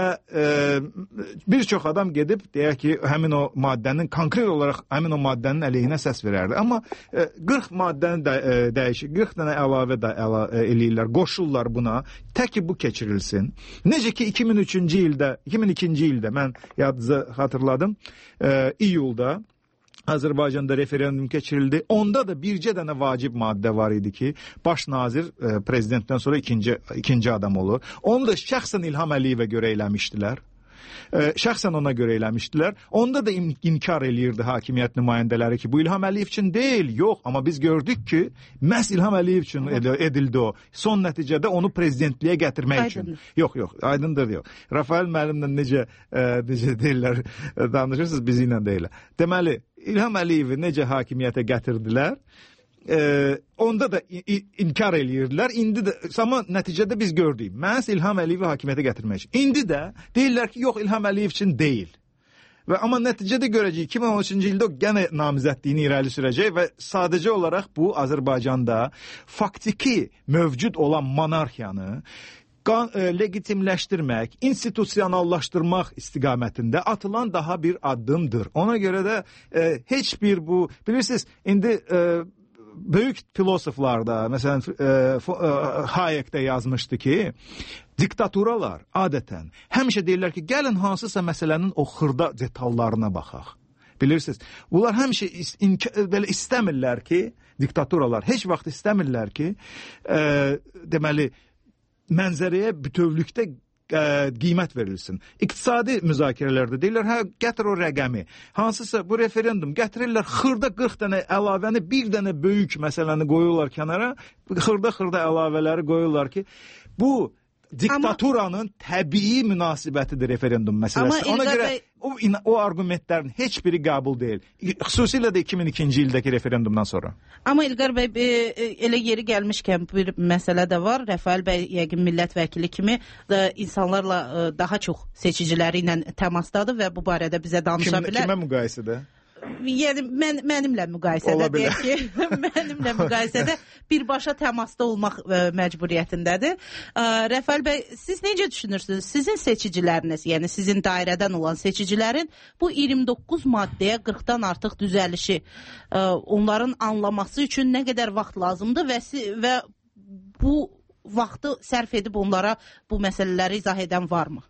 bir çox adam gedib deyək ki, həmin o maddənin, konkret olaraq həmin o maddənin əleyhinə səs verərdi. Amma 40 maddəni dəyişir, 40 dənə əlavə də eləyirlər, qoşurlar buna, tək ki bu keçirilsin. Necə ki 2002-ci ildə mən yadınıza xatırladım, iyulda Azərbaycanda referendum keçirildi. Onda da bircə dənə vacib maddə var idi ki, baş nazir prezidentdən sonra ikinci adam olur. Onu da şəxsən İlham Əliyevə görə eləmişdilər. Şəxsən ona görə eləmişdilər. Onda da inkar eləyirdi hakimiyyət nümayəndələri ki, bu İlham Əliyev üçün deyil, yox. Amma biz gördük ki, məhz İlham Əliyev üçün edildi o. Son nəticədə onu prezidentliyə gətirmək üçün. Yox, aydındır, yox. Rafael müəllimlə necə deyirlər, danışırsınız, bizi ilə deyirlər. Deməli, İlham Əliyevi necə hakimiyyətə gətirdilər, onda da inkar eləyirdilər. İndi də, amma nəticədə biz gördük. Məhz İlham Əliyevi hakimiyyətə gətirmək üçün. İndi də deyirlər ki, yox, İlham Əliyev üçün deyil. Amma nəticədə görəcəyik, 2013-cü ildə o gənə namizədliyini irəli sürəcək və sadəcə olaraq bu Azərbaycanda faktiki mövcud olan monarxiyanı legitimləşdirmək, institusionallaşdırmaq istiqamətində atılan daha bir addımdır. Ona görə də heç bir bu, bilirsiniz, indi böyük filosoflarda, məsələn, Hayek də yazmışdı ki, diktaturalar adətən həmişə deyirlər ki, gəlin hansısa məsələnin o xırda detallarına baxaq. Bilirsiniz, bunlar həmişə belə istəmirlər ki, diktaturalar heç vaxt istəmirlər ki, deməli, mənzərəyə bütövlükdə qiymət verilsin. İqtisadi müzakirələrdə deyirlər, hə, gətir o rəqəmi. Hansısa bu referendum gətirirlər, xırda 40 dənə əlavəni, bir dənə böyük məsələni qoyurlar kənara, xırda əlavələri qoyurlar ki, bu diktaturanın təbii münasibətidir referendum məsələsi. Ona görə o argumentlərin heç biri qəbul deyil. Xüsusilə də 2002-ci ildəki referendumdan sonra. Amma İlqar bəy, elə yeri gəlmişkən bir məsələ də var. Rəfael bəy yəqin millət vəkili kimi insanlarla daha çox seçiciləri ilə təmasdadır və bu barədə bizə danışa bilər. Kimə müqayisədə? Yəni mənimlə müqayisədə deyək ki, mənimlə müqayisədə birbaşa təmasda olmaq məcburiyyətindədir. Rəfael bəy, siz necə düşünürsünüz? Sizin seçiciləriniz, yəni sizin dairədən olan seçicilərin bu 29 maddəyə 40-dan artıq düzəlişi onların anlaması üçün nə qədər vaxt lazımdır və bu vaxtı sərf edib onlara bu məsələləri izah edən varmı?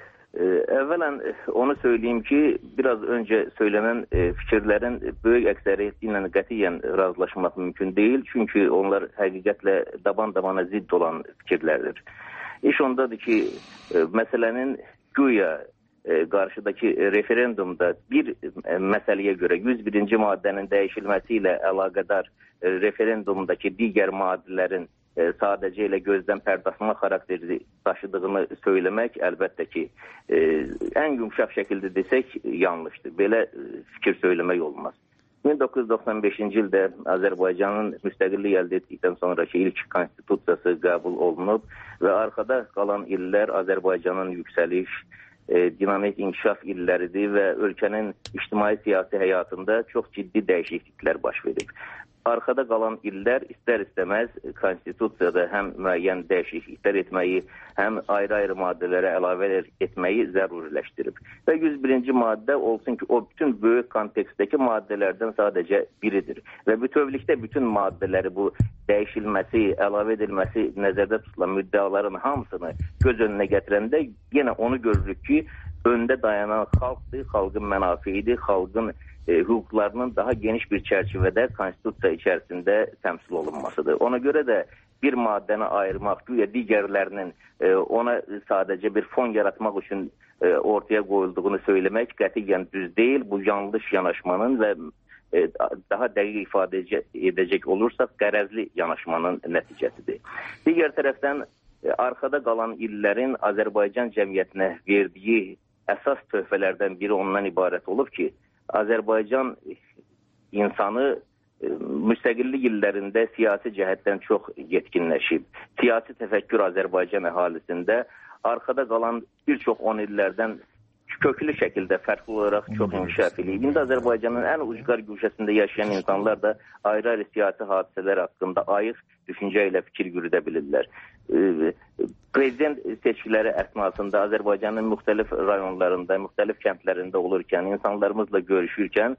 Əvvələn onu söyleyeyim ki, biraz öncə söylənən fikirlərin böyük əksəriyyəti ilə qətiyyən razılaşmaq mümkün deyil. Çünki onlar həqiqətlə daban-dabana zidd olan fikirlərdir. İş ondadır ki, məsələnin güya qarşıdakı referendumda bir məsələyə görə 101-ci maddənin dəyişilməsi ilə əlaqədar referendumdakı digər maddələrin sadəcə elə gözdən pərdasma xarakteri daşıdığını söyləmək əlbəttə ki, ən yumşaq şəkildə desək yanlışdır. Belə fikir söyləmək olmaz. 1995-ci ildə Azərbaycanın müstəqillik əldə etdikdən sonraki ilk konstitusiyası qəbul olunub və arxada qalan illər Azərbaycanın yüksəliş, dinamik inkişaf illəridir və ölkənin ictimai siyasi həyatında çox ciddi dəyişikliklər baş verib. arxada qalan illər istər-istəməz konstitusiyada həm müəyyən dəyişikliklər etməyi, həm ayrı-ayrı maddələrə əlavə etməyi zəruriləşdirib. Və 101-ci maddə olsun ki, o bütün böyük kontekstdəki maddələrdən sadəcə biridir. Və bütövlükdə bütün maddələri bu dəyişilməsi, əlavə edilməsi nəzərdə tutulan müddəaların hamısını göz önünə gətirəndə yenə onu görürük ki, öndə dayanan xalqdır, xalqın mənafiidir, xalqın hüquqlarının daha geniş bir çərçivədə konstitusiya içərisində təmsil olunmasıdır. Ona görə də bir maddəni ayırmaq, güya digərlərinin ona sadəcə bir fon yaratmaq üçün ortaya qoyulduğunu söyləmək qətiyyən düz deyil. Bu yanlış yanaşmanın və daha dəqiq ifadə edəcək olursaq qərəzli yanaşmanın nəticəsidir. Digər tərəfdən arxada qalan illərin Azərbaycan cəmiyyətinə verdiyi əsas töhfələrdən biri ondan ibarət olub ki, Azərbaycan insanı müstəqillik illərində siyasi cəhətdən çox yetkinləşib. Siyasi təfəkkür Azərbaycan əhalisində arxada qalan bir çox 10 illərdən köklü şəkildə fərqli olaraq çox inkişaf edib. İndi Azərbaycanın ən ucqar güşəsində yaşayan insanlar da ayrı-ayrı siyasi hadisələr haqqında ayıq düşüncə ilə fikir yürüdə bilirlər. Prezident seçkiləri əsnasında Azərbaycanın müxtəlif rayonlarında, müxtəlif kəndlərində olurkən, insanlarımızla görüşürkən,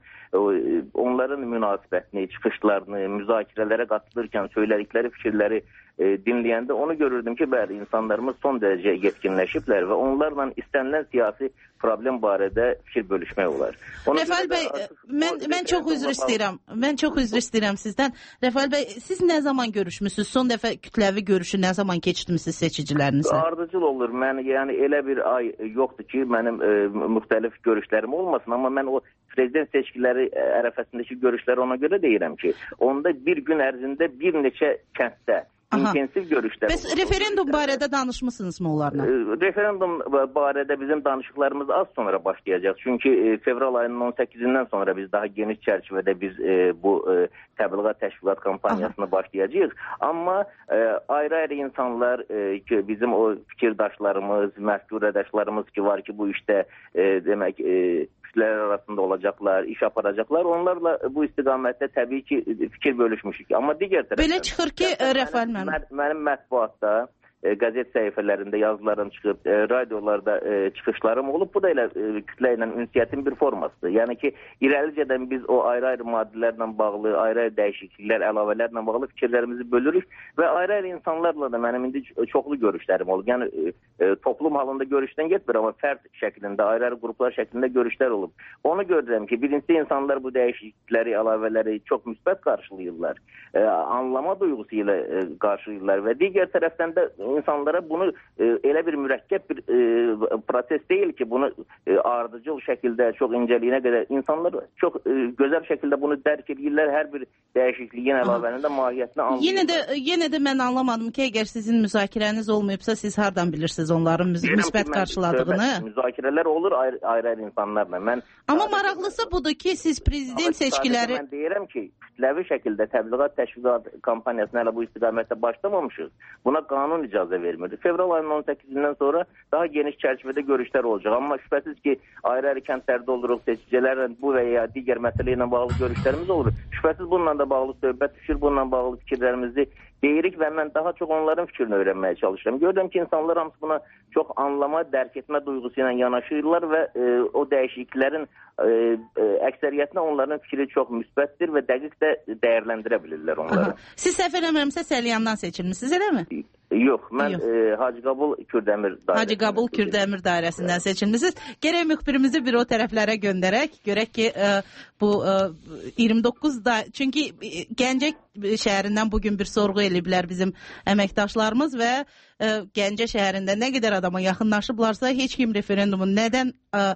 onların münasibətini, çıxışlarını, müzakirələrə qatılırkən söylədikləri fikirləri dinləyəndə onu görürdüm ki, bəli, insanlarımız son dərəcə yetkinləşiblər və onlarla istənilən siyasi problem barədə fikir bölüşmək olar. Rəfail bəy, mən çox üzr istəyirəm. Mən çox üzr istəyirəm sizdən. Rəfail bəy, siz nə zaman görüşmüsünüz? Son dəfə kütləvi görüşü nə zaman keçirmisiniz seçicilərinizlə? Ardıcıl olur. Mən yəni elə bir ay yoxdur ki, mənim müxtəlif görüşlərim olmasın, amma mən o prezident seçkiləri ərəfəsindəki görüşləri ona görə deyirəm ki, onda bir gün ərzində bir neçə kənddə intensiv görüşlər. Bəs referendum barədə danışmısınızmı onlarla? Referendum barədə bizim danışıqlarımız az sonra başlayacaq. Çünki fevral ayının 18-dən sonra biz daha geniş çərçivədə biz bu təbliğat təşkilat kampaniyasını başlayacağıq. Amma ayrı-ayrı insanlar, bizim o fikirdaşlarımız, məşğulədaşlarımız ki var ki bu işdə demək kütlələr arasında olacaqlar, iş aparacaqlar. Onlarla bu istiqamətdə təbii ki fikir bölüşmüşük. Amma digər tərəfdən belə çıxır ki, Rəfail mənim mətbuatda, qəzet səhifələrində yazılarım çıxıb, radiolarda çıxışlarım olub. Bu da elə kütlə ilə ünsiyyətin bir formasıdır. Yəni ki, irəlicədən biz o ayrı-ayrı maddələrlə bağlı, ayrı-ayrı dəyişikliklər, əlavələrlə bağlı fikirlərimizi bölürük və ayrı-ayrı insanlarla da mənim indi çoxlu görüşlərim olub. Yəni, toplum halında görüşdən getmir, amma fərd şəklində, ayrı-ayrı qruplar şəklində görüşlər olub. Onu görürəm ki, birincisi insanlar bu dəyişiklikləri, əlavələri çox müsbət qarşılayırlar, anlama duyğusu ilə qarşılayırlar və digər tərəfdən də insanlara bunu elə bir mürəkkəb bir proses deyil ki, bunu ardıcıl şəkildə çox incəliyinə qədər insanlar çox gözəl şəkildə bunu dərk edirlər, hər bir dəyişikliyin əlavənin də mahiyyətini anlayırlar. Yenə də mən anlamadım ki, əgər sizin müzakirəniz olmayıbsa, siz hardan bilirsiniz onların müsbət qarşıladığını? Müzakirələr olur ayrı-ayrı insanlarla. Amma maraqlısı budur ki, siz prezident seçkiləri... Mən deyirəm ki, kütləvi şəkildə təbliğat təşkilat kampaniyasına hələ bu istiqamətdə başlamamışıq. Buna qanun icazə vermir. Fevral ayının 18-dən sonra daha geniş çərçivədə görüşlər olacaq. Amma şübhəsiz ki, ayrı-ayrı kəndlərdə oluruq, seçicilərlə bu və ya digər məsələ ilə bağlı görüşlərimiz olur. Şübhəsiz bununla da bağlı söhbət düşür, bununla bağlı fikirlərimizi deyirik və mən daha çox onların fikrini öyrənməyə çalışıram. Görürəm ki, insanlar hamısı buna çox anlama, dərk etmə duyğusu ilə yanaşırlar və o dəyişikliklərin əksəriyyətinə onların fikri çox müsbətdir və dəqiq də dəyərləndirə bilirlər onları. Siz səhv eləmirəmsə Səlyandan seçilmisiniz, eləmi? Yox, mən Hacı Qabul Kürdəmir dairəsindən. Hacı Qabul Kürdəmir dairəsindən seçilmisiniz. Gərək müxbirimizi bir o tərəflərə göndərək. Görək ki, bu 29-da, çünki Gəncə şəhərindən bugün bir sorğu eliblər bizim əməkdaşlarımız və Gəncə şəhərində nə qədər adama yaxınlaşıblarsa, heç kim referendumun nədən,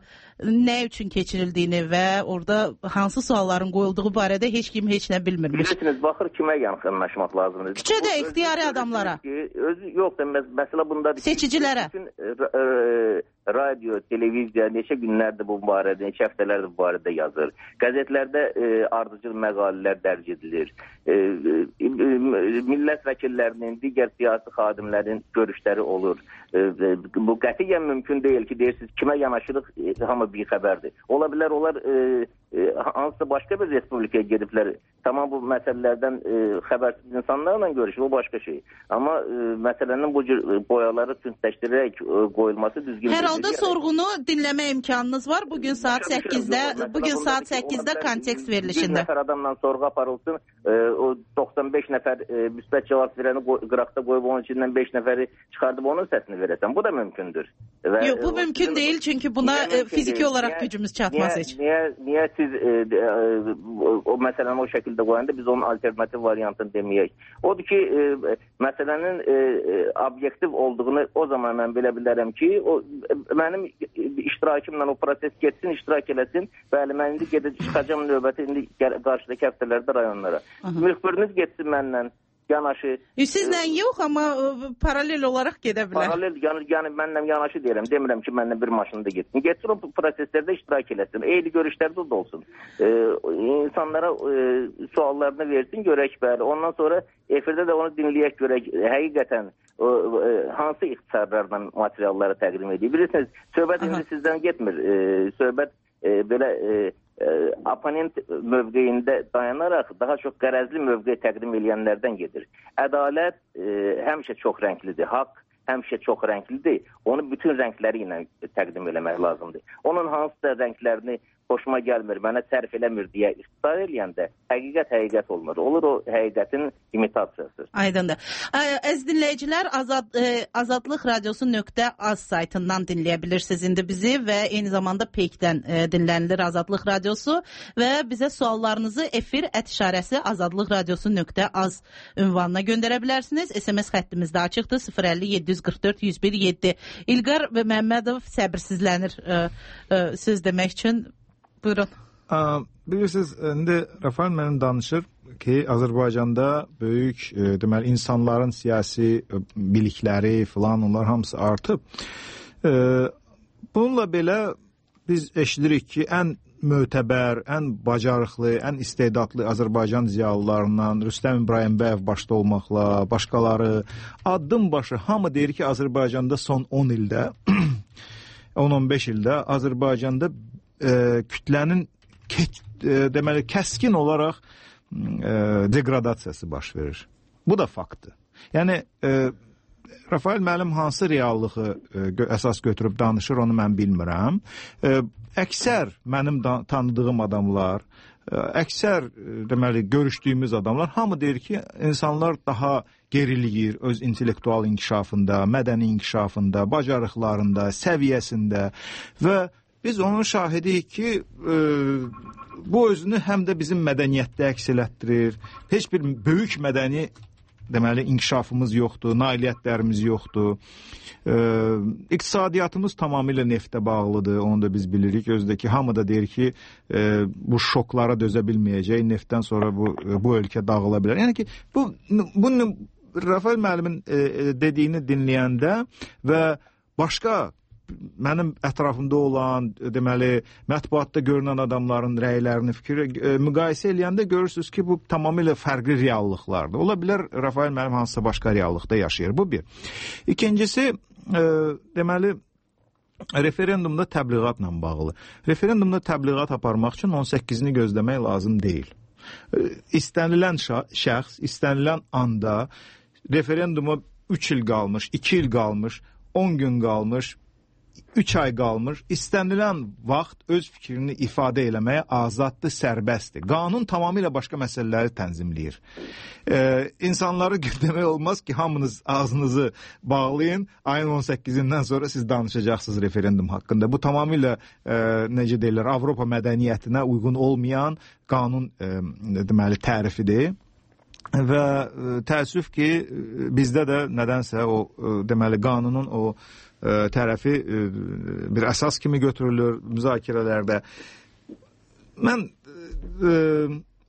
nə üçün keçirildiyini və orada hansı sualların qoyulduğu barədə heç kim heç nə bilmirmiş. Bilirsiniz, baxır kimə yaxınlaşmaq lazımdır. Küçədə ixtiyari adamlara. Yox da, məsələ bundadır. Seçicilərə. radio, televiziya neçə günlərdir bu barədə, neçə həftələrdir bu barədə yazır. Qəzetlərdə ardıcıl məqalələr dərc edilir. Millət vəkillərinin, digər siyasi xadimlərin görüşləri olur. Bu qətiyyən mümkün deyil ki, deyirsiniz, kimə yanaşırıq, hamı bir xəbərdir. Ola bilər, onlar hansısa başqa bir respublikaya gediblər. Tamam, bu məsələlərdən xəbərsiz insanlarla görüşür, o başqa şey. Amma məsələnin bu cür boyaları tündləşdirərək qoyulması düzgün. Hər halda sorğunu dinləmə imkanınız var. Bugün saat 8-də kontekst verilişində. 100 nəfər adamla sorğu aparılsın, o 95 nəfər müsbət cavab verəni qıraqda qoyub onun içindən 5 nəfəri çıxardıb onun səsini verəsən. Bu da mümkündür. Yox, bu mümkün deyil, çünki buna fiziki olaraq gücümüz çatmaz heç. Niyə siz o məsələni o şəkildə qoyanda biz onun alternativ variantını deməyək. Odur ki, məsələnin obyektiv olduğunu o zaman mən bilə bilərəm ki, mənim iştirakımla o proses getsin, iştirak eləsin. Bəli, mən indi çıxacam növbəti, indi qarşıdakı həftələrdə rayonlara. Müxbiriniz getsin məndən. Yanaşı. Sizlə yox, amma paralel olaraq gedə bilər. Paralel, yəni mənlə yanaşı deyirəm. Demirəm ki, mənlə bir maşında getsin. Getsin, o proseslərdə iştirak eləsin. Eyni görüşlərdə də olsun. İnsanlara suallarını versin, görək bəli. Ondan sonra efirdə də onu dinləyək, görək. Həqiqətən hansı ixtisarlarla materialları təqdim edir. Bilirsiniz, söhbət indi sizdən getmir. Söhbət belə oponent mövqeyində dayanaraq daha çox qərəzli mövqey təqdim edənlərdən gedir. Ədalət həmişə çox rənglidir, haqq həmişə çox rənglidir. Onu bütün rəngləri ilə təqdim eləmək lazımdır. Onun hansısa rənglərini xoşuma gəlmir, mənə sərf eləmir deyə ixtisar eləyəndə həqiqət olmur. Olur o həqiqətin imitasiyası. Aydındır. Əziz dinləyicilər, Azadlıq Radiosu.az saytından dinləyə bilirsiniz indi bizi və eyni zamanda Peykdən dinlənilir Azadlıq Radiosu və bizə suallarınızı efir@azadlıqradiosu.az ünvanına göndərə bilərsiniz. SMS xəttimiz də açıqdır 050 744 101 7. İlqar və Məmmədov səbirsizlənir söz demək üçün. Buyurun. Bilirsiniz, indi Rafael mənim danışır ki, Azərbaycanda böyük deməli insanların siyasi bilikləri filan onlar hamısı artıb. Bununla belə biz eşidirik ki, ən mötəbər, ən bacarıqlı, ən istedadlı Azərbaycan ziyalılarından Rüstəm İbrahimbəyov başda olmaqla başqaları addım başı hamı deyir ki, Azərbaycanda son 10 ildə 10-15 ildə Azərbaycanda kütlənin deməli kəskin olaraq degradasiyası baş verir. Bu da faktdır. Yəni Rafael müəllim hansı reallığı əsas götürüb danışır, onu mən bilmirəm. Əksər mənim tanıdığım adamlar, əksər deməli görüşdüyümüz adamlar hamı deyir ki, insanlar daha geriliyir öz intellektual inkişafında, mədəni inkişafında, bacarıqlarında, səviyyəsində və biz onun şahidiyik ki, bu özünü həm də bizim mədəniyyətdə əks elətdirir. Heç bir böyük mədəni deməli inkişafımız yoxdur, nailiyyətlərimiz yoxdur. İqtisadiyyatımız tamamilə neftə bağlıdır, onu da biz bilirik. Özdəki hamı da deyir ki, bu şoklara dözə bilməyəcək, neftdən sonra bu ölkə dağıla bilər. Yəni ki, bunu Rafael müəllimin dediyini dinləyəndə və başqa mənim ətrafımda olan, deməli, mətbuatda görünən adamların rəylərini, müqayisə eləyəndə görürsünüz ki, bu tamamilə fərqli reallıqlardır. Ola bilər, Rafael müəllim hansısa başqa reallıqda yaşayır. Bu bir. İkincisi, deməli, referendumda təbliğatla bağlı. Referendumda təbliğat aparmaq üçün 18-ni gözləmək lazım deyil. İstənilən şəxs, istənilən anda referenduma 3 il qalmış, 2 il qalmış, 10 gün qalmış, 3 ay qalmış, istənilən vaxt öz fikrini ifadə eləməyə azaddır, sərbəstdir. Qanun tamamilə başqa məsələləri tənzimləyir. İnsanları demək olmaz ki, hamınız ağzınızı bağlayın, ayın 18-dən sonra siz danışacaqsınız referendum haqqında. Bu tamamilə, necə deyirlər, Avropa mədəniyyətinə uyğun olmayan qanun deməli tərifidir. Və təəssüf ki, bizdə də nədənsə o deməli qanunun o tərəfi bir əsas kimi götürülür müzakirələrdə. Mən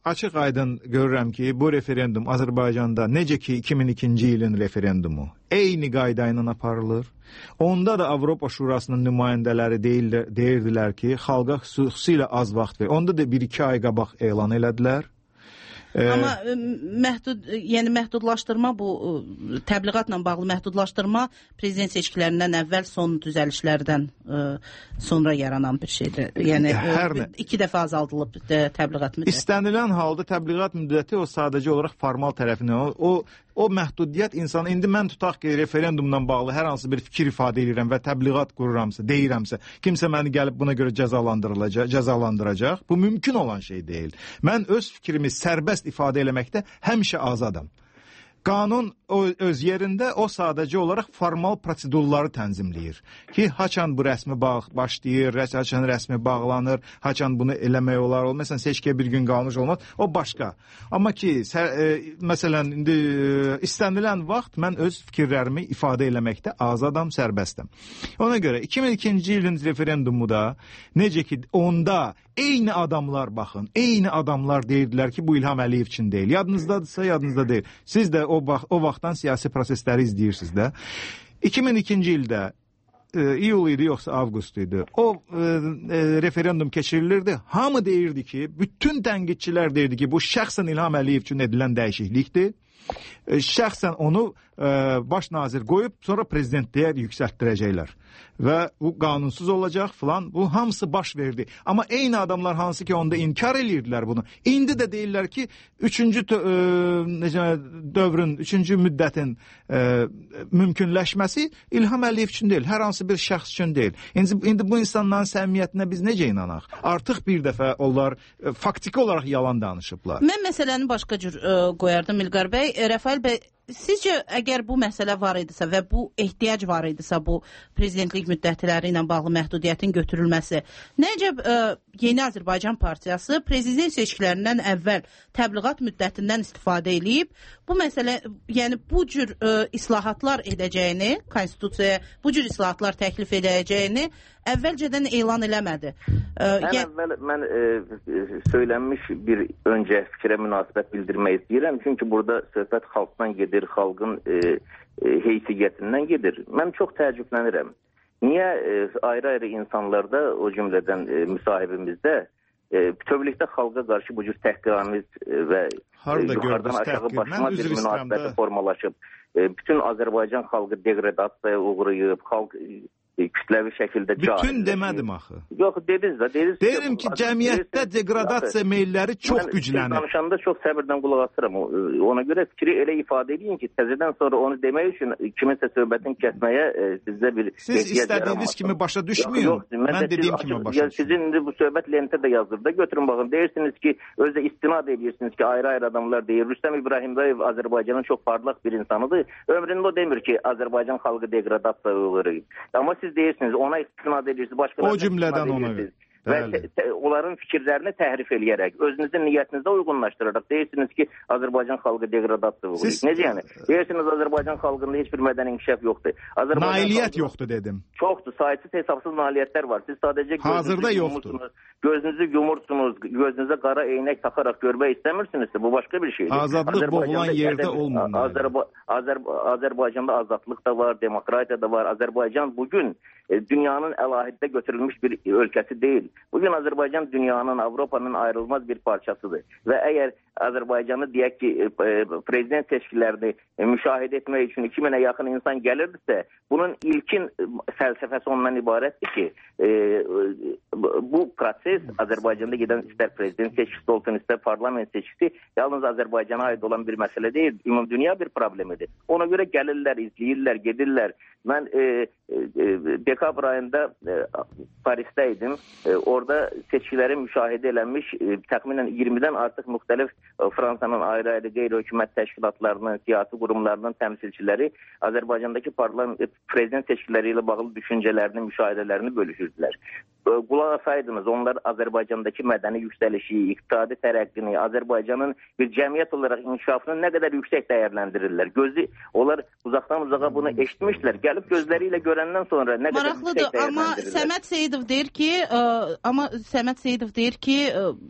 açıq aydın görürəm ki, bu referendum Azərbaycanda necə ki 2002-ci ilin referendumu eyni qayda ilə aparılır. Onda da Avropa Şurasının nümayəndələri deyirdilər ki, xalqa xüsusilə az vaxt verir. Onda da 1-2 ay qabaq elan elədilər. Amma məhdudlaşdırma bu təbliğatla bağlı məhdudlaşdırma prezident seçkilərindən əvvəl son düzəlişlərdən sonra yaranan bir şeydir. Yəni 2 dəfə azaldılıb təbliğat müddəti. İstənilən halda təbliğat müddəti o sadəcə olaraq formal tərəfindən o məhdudiyyət insanı indi mən tutaq ki, referendumla bağlı hər hansı bir fikir ifadə edirəm və təbliğat qururamsa, deyirəmsə, kimsə məni gəlib buna görə cəzalandıracaq. Bu mümkün olan şey deyil. Mən öz fikrimi sərbəst ifadə eləməkdə həmişə azadam. Qanun öz yerində o sadəcə olaraq formal prosedurları tənzimləyir. Ki, haçan bu rəsmi başlayır, haçan rəsmi bağlanır, haçan bunu eləmək olar. Məsələn, seçkiyə bir gün qalmış olmaz, o başqa. Amma ki, məsələn, indi istənilən vaxt mən öz fikirlərimi ifadə eləməkdə azadam, sərbəstəm. Ona görə 2002-ci ilin referendumu da necə ki, onda eyni adamlar baxın, eyni adamlar deyirdilər ki, bu İlham Əliyev üçün deyil. Yadınızdadırsa, yadınızda deyil. Siz də o vaxtdan siyasi prosesləri izləyirsiniz də. 2002-ci ildə iyul idi yoxsa avqust idi. O referendum keçirilirdi. Hamı deyirdi ki, bütün tənqidçilər deyirdi ki, bu şəxsən İlham Əliyev üçün edilən dəyişiklikdir. Şəxsən onu baş nazir qoyub, sonra prezidentliyə yüksəltdirəcəklər. Və bu qanunsuz olacaq filan. Bu hamısı baş verdi. Amma eyni adamlar hansı ki onda inkar edirdilər bunu. İndi də deyirlər ki, 3-cü dövrün, 3-cü müddətin mümkünləşməsi İlham Əliyev üçün deyil, hər hansı bir şəxs üçün deyil. İndi bu insanların səmimiyyətinə biz necə inanaq? Artıq bir dəfə onlar faktiki olaraq yalan danışıblar. Mən məsələni başqa cür qoyardım İlqar bəy. Rafael bəy, sizcə əgər bu məsələ var idisə və bu ehtiyac var idisə bu prezidentlik müddətləri ilə bağlı məhdudiyyətin götürülməsi, necə Yeni Azərbaycan Partiyası prezident seçkilərindən əvvəl təbliğat müddətindən istifadə edib bu məsələ, yəni bu cür islahatlar edəcəyini, konstitusiyaya bu cür islahatlar təklif edəcəyini əvvəlcədən elan eləmədi. Mən söylənmiş bir öncə fikrə münasibət bildirmək istəyirəm. Çünki burada söhbət xalqdan gedir, xalqın heysiyyətindən gedir. Mən çox təəccüblənirəm. Niyə ayrı-ayrı insanlarda, o cümlədən müsahibimizdə bütövlükdə xalqa qarşı bu cür təhqiramiz və yuxarıdan aşağı başına bir münasibəti formalaşıb. Bütün Azərbaycan xalqı degradasiyaya uğrayıb, xalq kütləvi şəkildə cahil. Bütün demədim axı. Yox, dediniz də. Deyirəm ki, cəmiyyətdə degradasiya meylləri çox güclənir. Mən danışanda çox səbirdən qulaq asıram. Ona görə fikri elə ifadə edin ki, təzədən sonra onu demək üçün kiminsə söhbətini kəsməyə sizdə bir... Siz istədiyiniz kimi başa düşməyin. Mən dediyim kimi başa düşməyin. Sizin indi bu söhbət lentə də yazılır da, götürün baxın. Deyirsiniz ki, özdə istinad edirsiniz ki, ayrı-ayrı adamlar deyir. Rüstəm İbrahimbayev Azərbaycanın çox parlaq bir insanıdır. Ömründə o demir ki, Azərbaycan xalqı degradasiya uğrayıb. Amma siz deyirsiniz, ona istinad edirsiniz, başqalarına istinad edirsiniz. Və onların fikirlərini təhrif eləyərək, özünüzün niyyətinizdə uyğunlaşdıraraq deyirsiniz ki, Azərbaycan xalqı degradasiya uğrayıb. Necə yəni? Deyirsiniz, Azərbaycan xalqında heç bir mədəni inkişaf yoxdur. Nailiyyət yoxdur dedim. Çoxdur, sayısız hesabsız nailiyyətlər var. Siz sadəcə gözünüzü yumursunuz, gözünüzə qara eynək taxaraq görmək istəmirsinizsə, bu başqa bir şeydir. Azadlıq boğulan yerdə olmamalı. Azərbaycanda azadlıq da var, demokratiya da var. Azərbaycan bugün dünyanın əlahiddə götürülmüş bir ölkəsi deyil. Bugün Azərbaycan dünyanın, Avropanın ayrılmaz bir parçasıdır. Və əgər Azərbaycanı deyək ki, prezident seçkilərini müşahidə etmək üçün 2000-ə yaxın insan gəlirdirsə, bunun ilkin fəlsəfəsi ondan ibarətdir ki, bu proses Azərbaycanda gedən istər prezident seçkisi olsun, istər parlament seçkisi yalnız Azərbaycana aid olan bir məsələ deyil, ümumdünya bir problemidir. Ona görə gəlirlər, izləyirlər, gedirlər. Mən dekabr ayında Parisdə idim. Orada seçkiləri müşahidə edilmiş təxminən 20-dən artıq müxtəlif Fransanın ayrı-ayrı qeyri-hökumət təşkilatlarının, siyasi qurumlarının təmsilçiləri Azərbaycandakı prezident seçkiləri ilə bağlı düşüncələrini, müşahidələrini bölüşürdülər. Qulaq asaydınız, onlar Azərbaycandakı mədəni yüksəlişi, iqtisadi tərəqqini, Azərbaycanın bir cəmiyyət olaraq inkişafını nə qədər yüksək dəyərləndirirlər. Onlar uzaqdan uzağa bunu eşitmişlər. Gəlib gözləri ilə görəndən sonra nə qədər yüksək dəyərləndirirlər. Amma Səməd Seyidov deyir ki,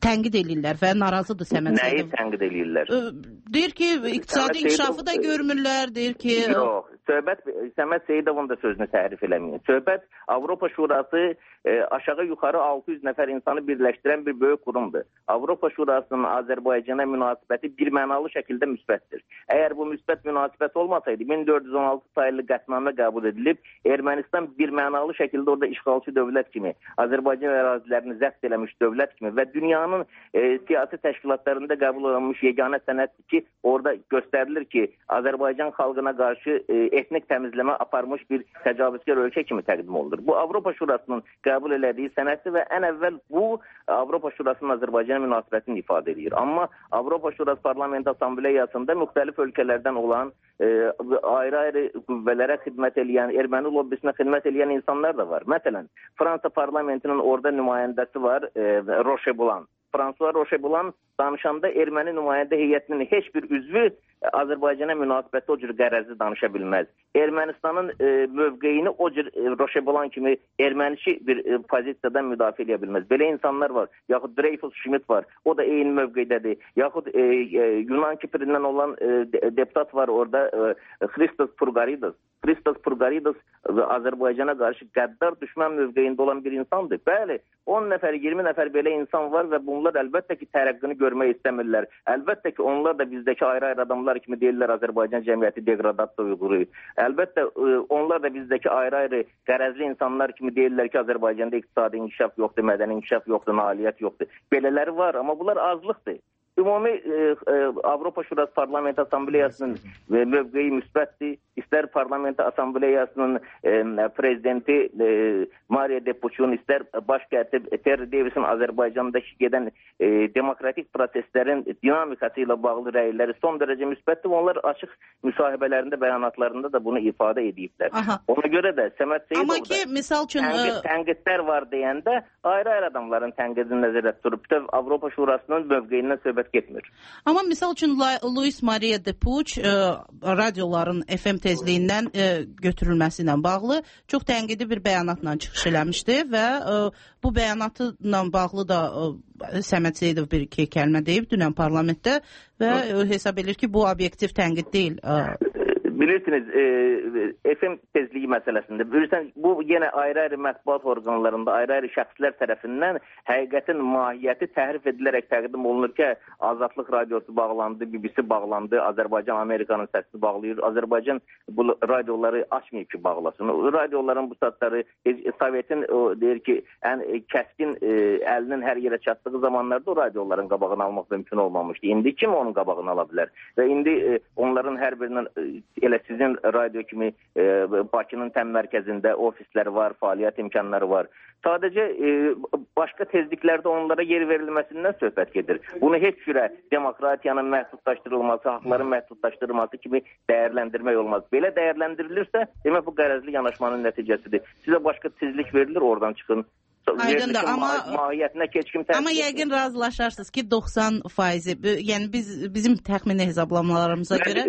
tənqid edirlər və narazıdır Səməd Seyidov. Nəyi tənqid edirlər? Deyir ki, iqtisadi inkişafı da görmürlər, deyir ki... Yox, söhbət Səməd Seyidovun da sözünü təhrif eləməyin. Söhbət Avropa Şurası aşağı yuxarı 600 nəfər insanı birləşdirən bir böyük qurumdur. Avropa Şurasının Azərbaycana münasibəti bir mənalı şəkildə müsbətdir. Əgər bu müsbət münasibət olmasaydı, 1416 sayılı qətnamə qəbul edilib, Ermənistan bir mənalı şəkildə orada işğalçı dövlət kimi, Azərbaycan ərazilərini zəbt eləmiş dövlət kimi və dünyanın siyasi təşkilatlarında qəbul olunmuş yeganə sənəddir ki, orada göstərilir ki, Azərbaycan xalqına qarşı etnik təmizləmə aparmış bir təcavüzkar ölkə kimi təqdim olunur. Bu Avropa Şurasının qəbul elədiyi sənəddir və ən əvvəl bu Avropa Şurasının Azərbaycana münasibətini ifadə edir. Amma Avropa Şurası Parlament Assambleyasında müxtəlif ölkələrdən olan ayrı-ayrı qüvvələrə xidmət eləyən, erməni lobbisinə xidmət eləyən insanlar da var. Məsələn, Fransa parlamentinin orada nümayəndəsi var, Rocheboulan. François Rocheboulan danışanda erməni nümayəndə heyətinin heç bir üzvü Azərbaycana münasibətdə o cür qərəzli danışa bilməz. Ermənistanın mövqeyini o cür Rocheboulan kimi erməniçi bir pozisiyadan müdafiə edə bilməz. Belə insanlar var. Yaxud Dreyfus Schmidt var. O da eyni mövqeydədir. Yaxud Yunan Kiprindən olan deputat var orada, Christos Purgaridis. Christos Purgaridis Azərbaycana qarşı qəddar düşmən mövqeyində olan bir insandır. Bəli, 10 nəfər, 20 nəfər belə insan var və bunlar əlbəttə ki, tərəqqini görmək istəmirlər. Əlbəttə ki, onlar da bizdəki ayrı-ayrı adamlar kimi deyirlər Azərbaycan cəmiyyəti degradasiya uyğurur. Əlbəttə, onlar da bizdəki ayrı-ayrı qərəzli insanlar kimi deyirlər ki, Azərbaycanda iqtisadi inkişaf yoxdur, mədəni inkişaf yoxdur, nailiyyət yoxdur. Belələri var, amma bunlar azlıqdır. Ümumi Avropa Şurası Parlament Assambleyasının mövqeyi müsbətdir. İstər Parlament Assambleyasının prezidenti Mario Depuchun, istər baş kətib Terry Davis'in Azərbaycandakı gedən demokratik proseslərin dinamikası ilə bağlı rəyləri son dərəcə müsbətdir. Onlar açıq müsahibələrində, bəyanatlarında da bunu ifadə ediblər. Ona görə də Səməd Seyidovda tənqidlər var deyəndə ayrı-ayrı adamların tənqidini nəzərdə tutub Avropa Şurasının mövqeyindən söhbət getmir. Amma misal üçün Luis Maria Depuch radioların FM tezliyindən götürülməsi ilə bağlı çox tənqidi bir bəyanatla çıxış eləmişdi və bu bəyanatla bağlı da Səməd Seyidov bir-iki kəlmə deyib dünən parlamentdə və hesab edir ki, bu obyektiv tənqid deyil. Bilirsiniz, FM tezliyi məsələsində, bilirsən, bu yenə ayrı-ayrı mətbuat orqanlarında, ayrı-ayrı şəxslər tərəfindən həqiqətin mahiyyəti təhrif edilərək təqdim olunur ki, Azadlıq radiosu bağlandı, BBC bağlandı, Azərbaycan Amerikanın səsini bağlayır. Azərbaycan bu radioları açmayıb ki, bağlasın. Radioların bu saatları Sovetin deyir ki, ən kəskin əlinin hər yerə çatdığı zamanlarda o radioların qabağını almaq mümkün olmamışdı. İndi kim onun qabağını ala bilər? Və indi onların hər birindən elə sizin radyo kimi Bakının təm mərkəzində ofislər var, fəaliyyət imkanları var. Sadəcə başqa tezliklərdə onlara yer verilməsindən söhbət gedir. Bunu heç cürə demokratiyanın məhdudlaşdırılması, haqların məhdudlaşdırılması kimi dəyərləndirmək olmaz. Belə dəyərləndirilirsə, demək bu qərəzli yanaşmanın nəticəsidir. Sizə başqa tezlik verilir, oradan çıxın. Aydındır, mahiyyətinə keçkim təşkil. Amma yəqin razılaşarsınız ki, 90%, yəni bizim təxmini hesablamalarımıza görə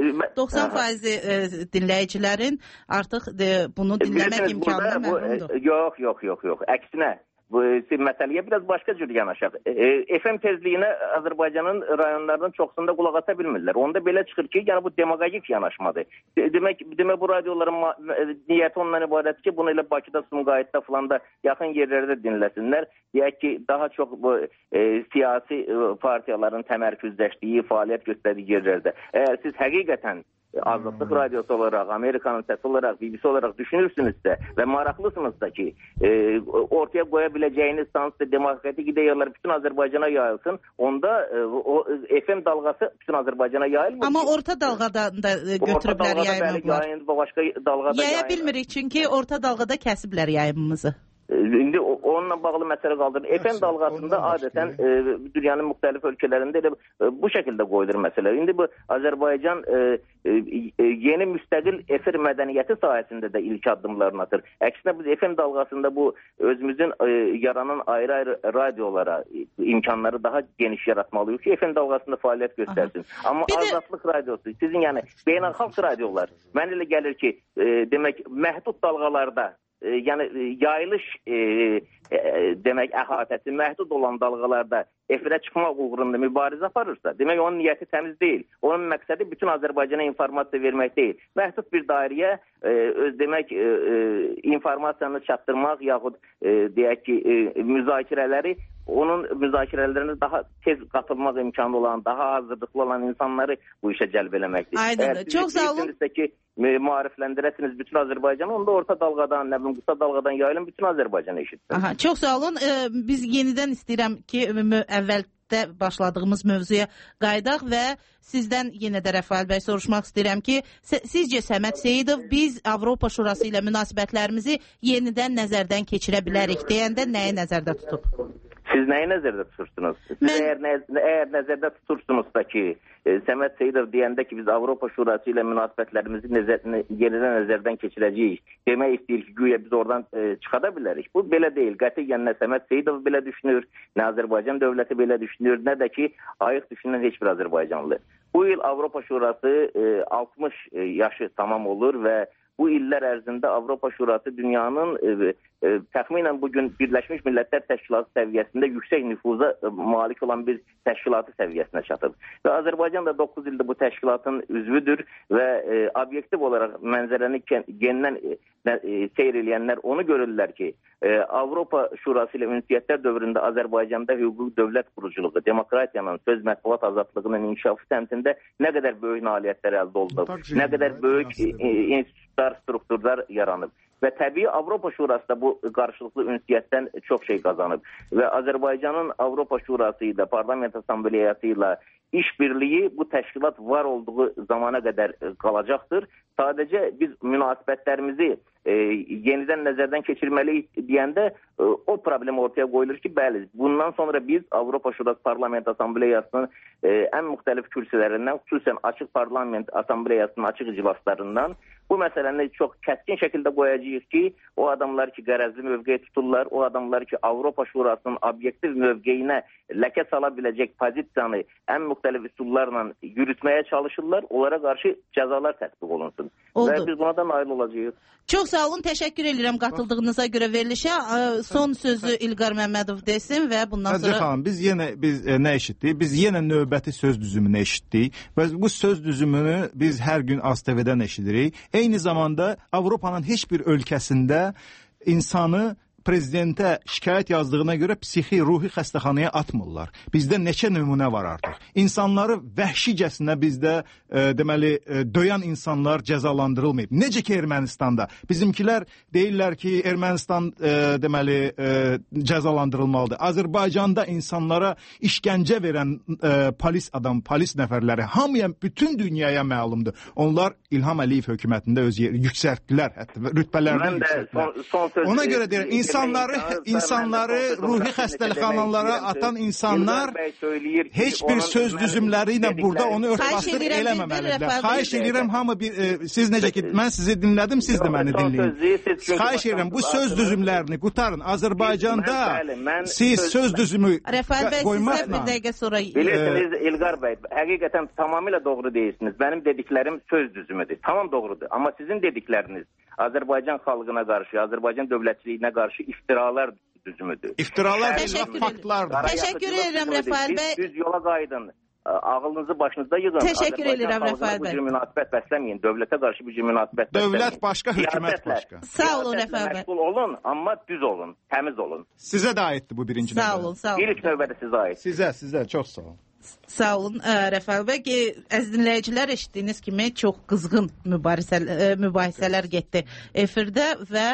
90% dinləyicilərin artıq bunu dinləmək imkanına məhrumdur. Yox. Əksinə. Bu məsələyə biraz başqa cür yanaşaq. FM tezliyinə Azərbaycanın rayonlarının çoxsunda qulaq asa bilmirlər. Onda belə çıxır ki, yəni bu demagogik yanaşmadır. Demək bu radioların niyyəti ondan ibarətdir ki, bunu elə Bakıda, Sumqayıtda falan da yaxın yerlərdə dinləsinlər. Deyək ki, daha çox bu siyasi partiyaların təmərküzləşdiyi, fəaliyyət göstərdiyi yerlərdə. Əgər siz həqiqətən Azadlıq radiosu olaraq, Amerikanın səsi olaraq, BBC olaraq düşünürsünüzsə və maraqlısınızsa ki, ortaya qoya biləcəyiniz stansiyada demokratik ideyalar bütün Azərbaycana yayılsın, onda o FM dalğası bütün Azərbaycana yayılmır. Amma orta dalğadan da götürüblər yayımlar. Yaya bilmirik, çünki orta dalğada kəsiblər yayımımızı. İndi onunla bağlı məsələ qaldırır. FM dalğasında adətən dünyanın müxtəlif ölkələrində elə bu şəkildə qoyulur məsələ. İndi bu Azərbaycan yeni müstəqil efir mədəniyyəti sahəsində də ilk addımlarını atır. Əksinə biz FM dalğasında bu özümüzün yaranan ayrı-ayrı radiolara imkanları daha geniş yaratmalıyıq ki, FM dalğasında fəaliyyət göstərsin. Amma Azadlıq radiosu, sizin yəni beynəlxalq radiolar, mən elə gəlir ki, demək məhdud dalğalarda yəni yayılış demək əhatəsi məhdud olan dalğalarda efirə çıxmaq uğrunda mübarizə aparırsa, demək onun niyyəti təmiz deyil. Onun məqsədi bütün Azərbaycana informasiya vermək deyil. Məhdud bir dairəyə demək informasiyanı çatdırmaq yaxud deyək ki, müzakirələri onun müzakirələrində daha tez qatılmaq imkanı olan, daha hazırlıqlı olan insanları bu işə cəlb eləməkdir. Aydındır. Çox sağ olun. Ki, maarifləndirəsiniz bütün Azərbaycanı, onda orta dalğadan, nə bilim, qısa dalğadan yayılın bütün Azərbaycanı eşitsin. Aha, çox sağ olun. Biz yenidən istəyirəm ki, əvvəldə başladığımız mövzuya qaydaq və sizdən yenə də Rəfail bəy soruşmaq istəyirəm ki, sizcə Səməd Seyidov biz Avropa Şurası ilə münasibətlərimizi yenidən nəzərdən keçirə bilərik deyəndə nəyi nəzərdə tutub? Siz nəyi nəzərdə tutursunuz? Siz əgər nəzərdə tutursunuzsa ki, Səməd Seyidov deyəndə ki, biz Avropa Şurası ilə münasibətlərimizi yenidən nəzərdən keçirəcəyik, demək istəyir ki, güya biz oradan çıxada bilərik. Bu belə deyil. Qətiyyən nə Səməd Seyidov belə düşünür, nə Azərbaycan dövləti belə düşünür, nə də ki, ayıq düşünən heç bir Azərbaycanlı. Bu il Avropa Şurası 60 yaşı tamam olur və bu illər ərzində Avropa Şurası dünyanın təxminən bugün Birləşmiş Millətlər Təşkilatı səviyyəsində yüksək nüfuza malik olan bir təşkilatı səviyyəsinə çatıb. Və Azərbaycan da 9 ildir bu təşkilatın üzvüdür və obyektiv olaraq mənzərəni gendən seyr eləyənlər onu görürlər ki, Avropa Şurası ilə ünsiyyətlər dövründə Azərbaycanda hüquqi dövlət quruculuğu, demokratiyanın, söz mətbuat azadlığının inkişafı səmtində nə qədər böyük nailiyyətlər əldə olunub, nə qədər böyük institutlar, strukturlar yaranıb. Və təbii Avropa Şurası da bu qarşılıqlı ünsiyyətdən çox şey qazanıb. Və Azərbaycanın Avropa Şurası ilə, Parlament Assambleyası ilə işbirliyi bu təşkilat var olduğu zamana qədər qalacaqdır. Sadəcə biz münasibətlərimizi yenidən nəzərdən keçirməliyik deyəndə o problem ortaya qoyulur ki, bəli, bundan sonra biz Avropa Şurası Parlament Assambleyasının ən müxtəlif kürsülərindən, xüsusən Açıq Parlament Assambleyasının açıq iclaslarından bu məsələni çox kəskin şəkildə qoyacağıq ki, o adamlar ki, qərəzli mövqeyi tuturlar, o adamlar ki, Avropa Şurasının obyektiv mövqeyinə ləkə sala biləcək pozisiyanı ən müxtəlif üsullarla yürütməyə çalışırlar, onlara qarşı cəzalar tətbiq olunsun. Oldu. Və biz buna da nail olacağıq. Çox sağ olun, təşəkkür edirəm qatıldığınıza görə verilişə. Son sözü İlqar Məmmədov desin və bundan sonra... Hacı xanım, biz nə eşitdik? Biz yenə növbəti söz düzümünü eşitdik və bu söz düzümünü biz hər gün ASTV-dən eşidirik. Eyni zamanda Avropanın heç bir ölkəsində insanı prezidentə şikayət yazdığına görə psixi, ruhi xəstəxanaya atmırlar. Bizdə neçə nümunə var artıq. İnsanları vəhşicəsinə bizdə deməli döyən insanlar cəzalandırılmayıb. Necə ki Ermənistanda. Bizimkilər deyirlər ki, Ermənistan deməli cəzalandırılmalıdır. Azərbaycanda insanlara işgəncə verən polis nəfərləri hamıya, bütün dünyaya məlumdur. Onlar İlham Əliyev hökumətində öz yüksəltdilər, hətta rütbələrini yüksəltdilər. Ona görə deyirəm, insanları ruhi xəstəxanalara atan insanlar heç bir söz düzümləri ilə burada onu örtbasdır eləməməlidirlər. Xahiş edirəm hamı siz necə ki mən sizi dinlədim, siz də məni dinləyin. Xahiş edirəm bu söz düzümlərini qutarın. Azərbaycanda siz söz düzümü qoymaqla. Bir dəqiqə sonra. Bilirsiniz İlqar bəy, həqiqətən tamamilə doğru deyirsiniz. Mənim dediklərim söz düzümüdür. Tamam doğrudur. Amma sizin dedikləriniz Azərbaycan xalqına qarşı, Azərbaycan dövlətçiliyinə qarşı iftiralar düzümüdür. İftiralar faktlardır. Təşəkkür edirəm Rəfail bəy. Düz yola qayıdın. Ağlınızı başınızda yığın. Təşəkkür edirəm Rəfail bəy. Bu cür münasibət bəsləməyin. Dövlətə qarşı bu cür münasibət bəsləməyin. Dövlət başqa, hökumət başqa. Sağ olun Rəfail bəy. Məşğul olun, amma düz olun, təmiz olun. Sizə də aiddir bu birinci növbədə. Sağ olun, sağ olun. İlk növbədə sizə aid. Sizə çox sağ olun. Sağ olun Rəfail bəy. Əziz dinləyicilər, eşitdiyiniz kimi çox qızğın mübahisələr getdi efirdə və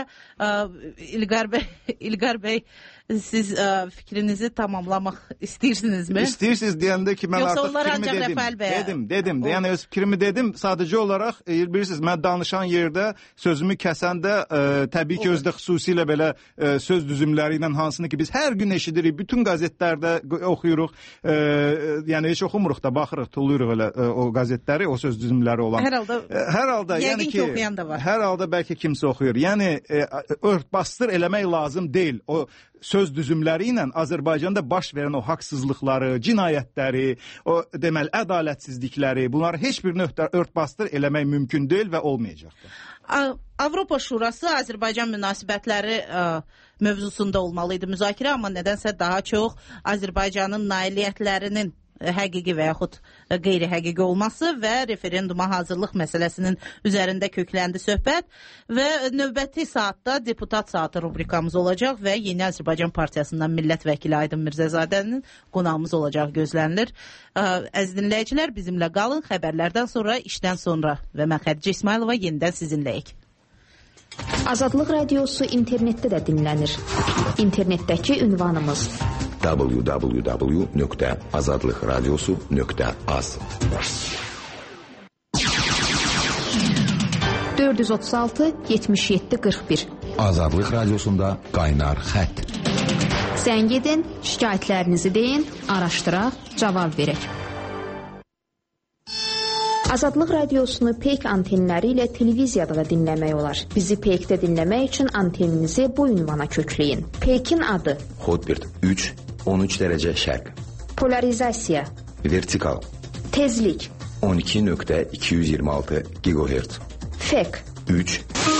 İlqar bəy siz fikrinizi tamamlamaq istəyirsinizmi? İstəyirsiniz deyəndə ki, mən artıq fikrimi dedim. Yəni öz fikrimi dedim. Sadəcə olaraq bilirsiniz, mən danışan yerdə sözümü kəsəndə təbii ki, özdə xüsusilə belə söz düzümləri ilə hansını ki biz hər gün eşidirik, bütün qəzetlərdə oxuyuruq. Yəni heç oxumuruq da, baxırıq, tulluyuruq elə o qəzetləri, o söz düzümləri olan. Hər halda yəni ki, hər halda bəlkə kimsə oxuyur. Yəni örtbasdır eləmək lazım deyil. O söz düzümləri ilə Azərbaycanda baş verən o haqsızlıqları, cinayətləri, o deməli ədalətsizlikləri, bunları heç bir nöqtə örtbasdır eləmək mümkün deyil və olmayacaqdır. Avropa Şurası Azərbaycan münasibətləri mövzusunda olmalı idi müzakirə, amma nədənsə daha çox Azərbaycanın nailiyyətlərinin həqiqi və yaxud qeyri-həqiqi olması və referenduma hazırlıq məsələsinin üzərində kökləndi söhbət və növbəti saatda deputat saatı rubrikamız olacaq və Yeni Azərbaycan Partiyasından millət vəkili Aydın Mirzəcadənin qonağımız olacaq gözlənilir. Əziz dinləyicilər, bizimlə qalın. Xəbərlərdən sonra, işdən sonra və mən Xədicə İsmailova yenidən sizinləyik. Azadlıq Radiosu internetdə də dinlənir. İnternetdəki ünvanımız www.azadlıqradiosu.az 436 77 41 Azadlıq Radiosunda qaynar xətt. Zəng edin, şikayətlərinizi deyin, araşdıraq, cavab verək. Azadlıq Radiosunu Peyk antenləri ilə televiziyada da dinləmək olar. Bizi Peykdə dinləmək üçün anteninizi bu ünvana kökləyin. Peykin adı Hotbird 3, 13 dərəcə şərq. Polarizasiya. Vertikal. Tezlik. 12.226 GHz. Fek. 3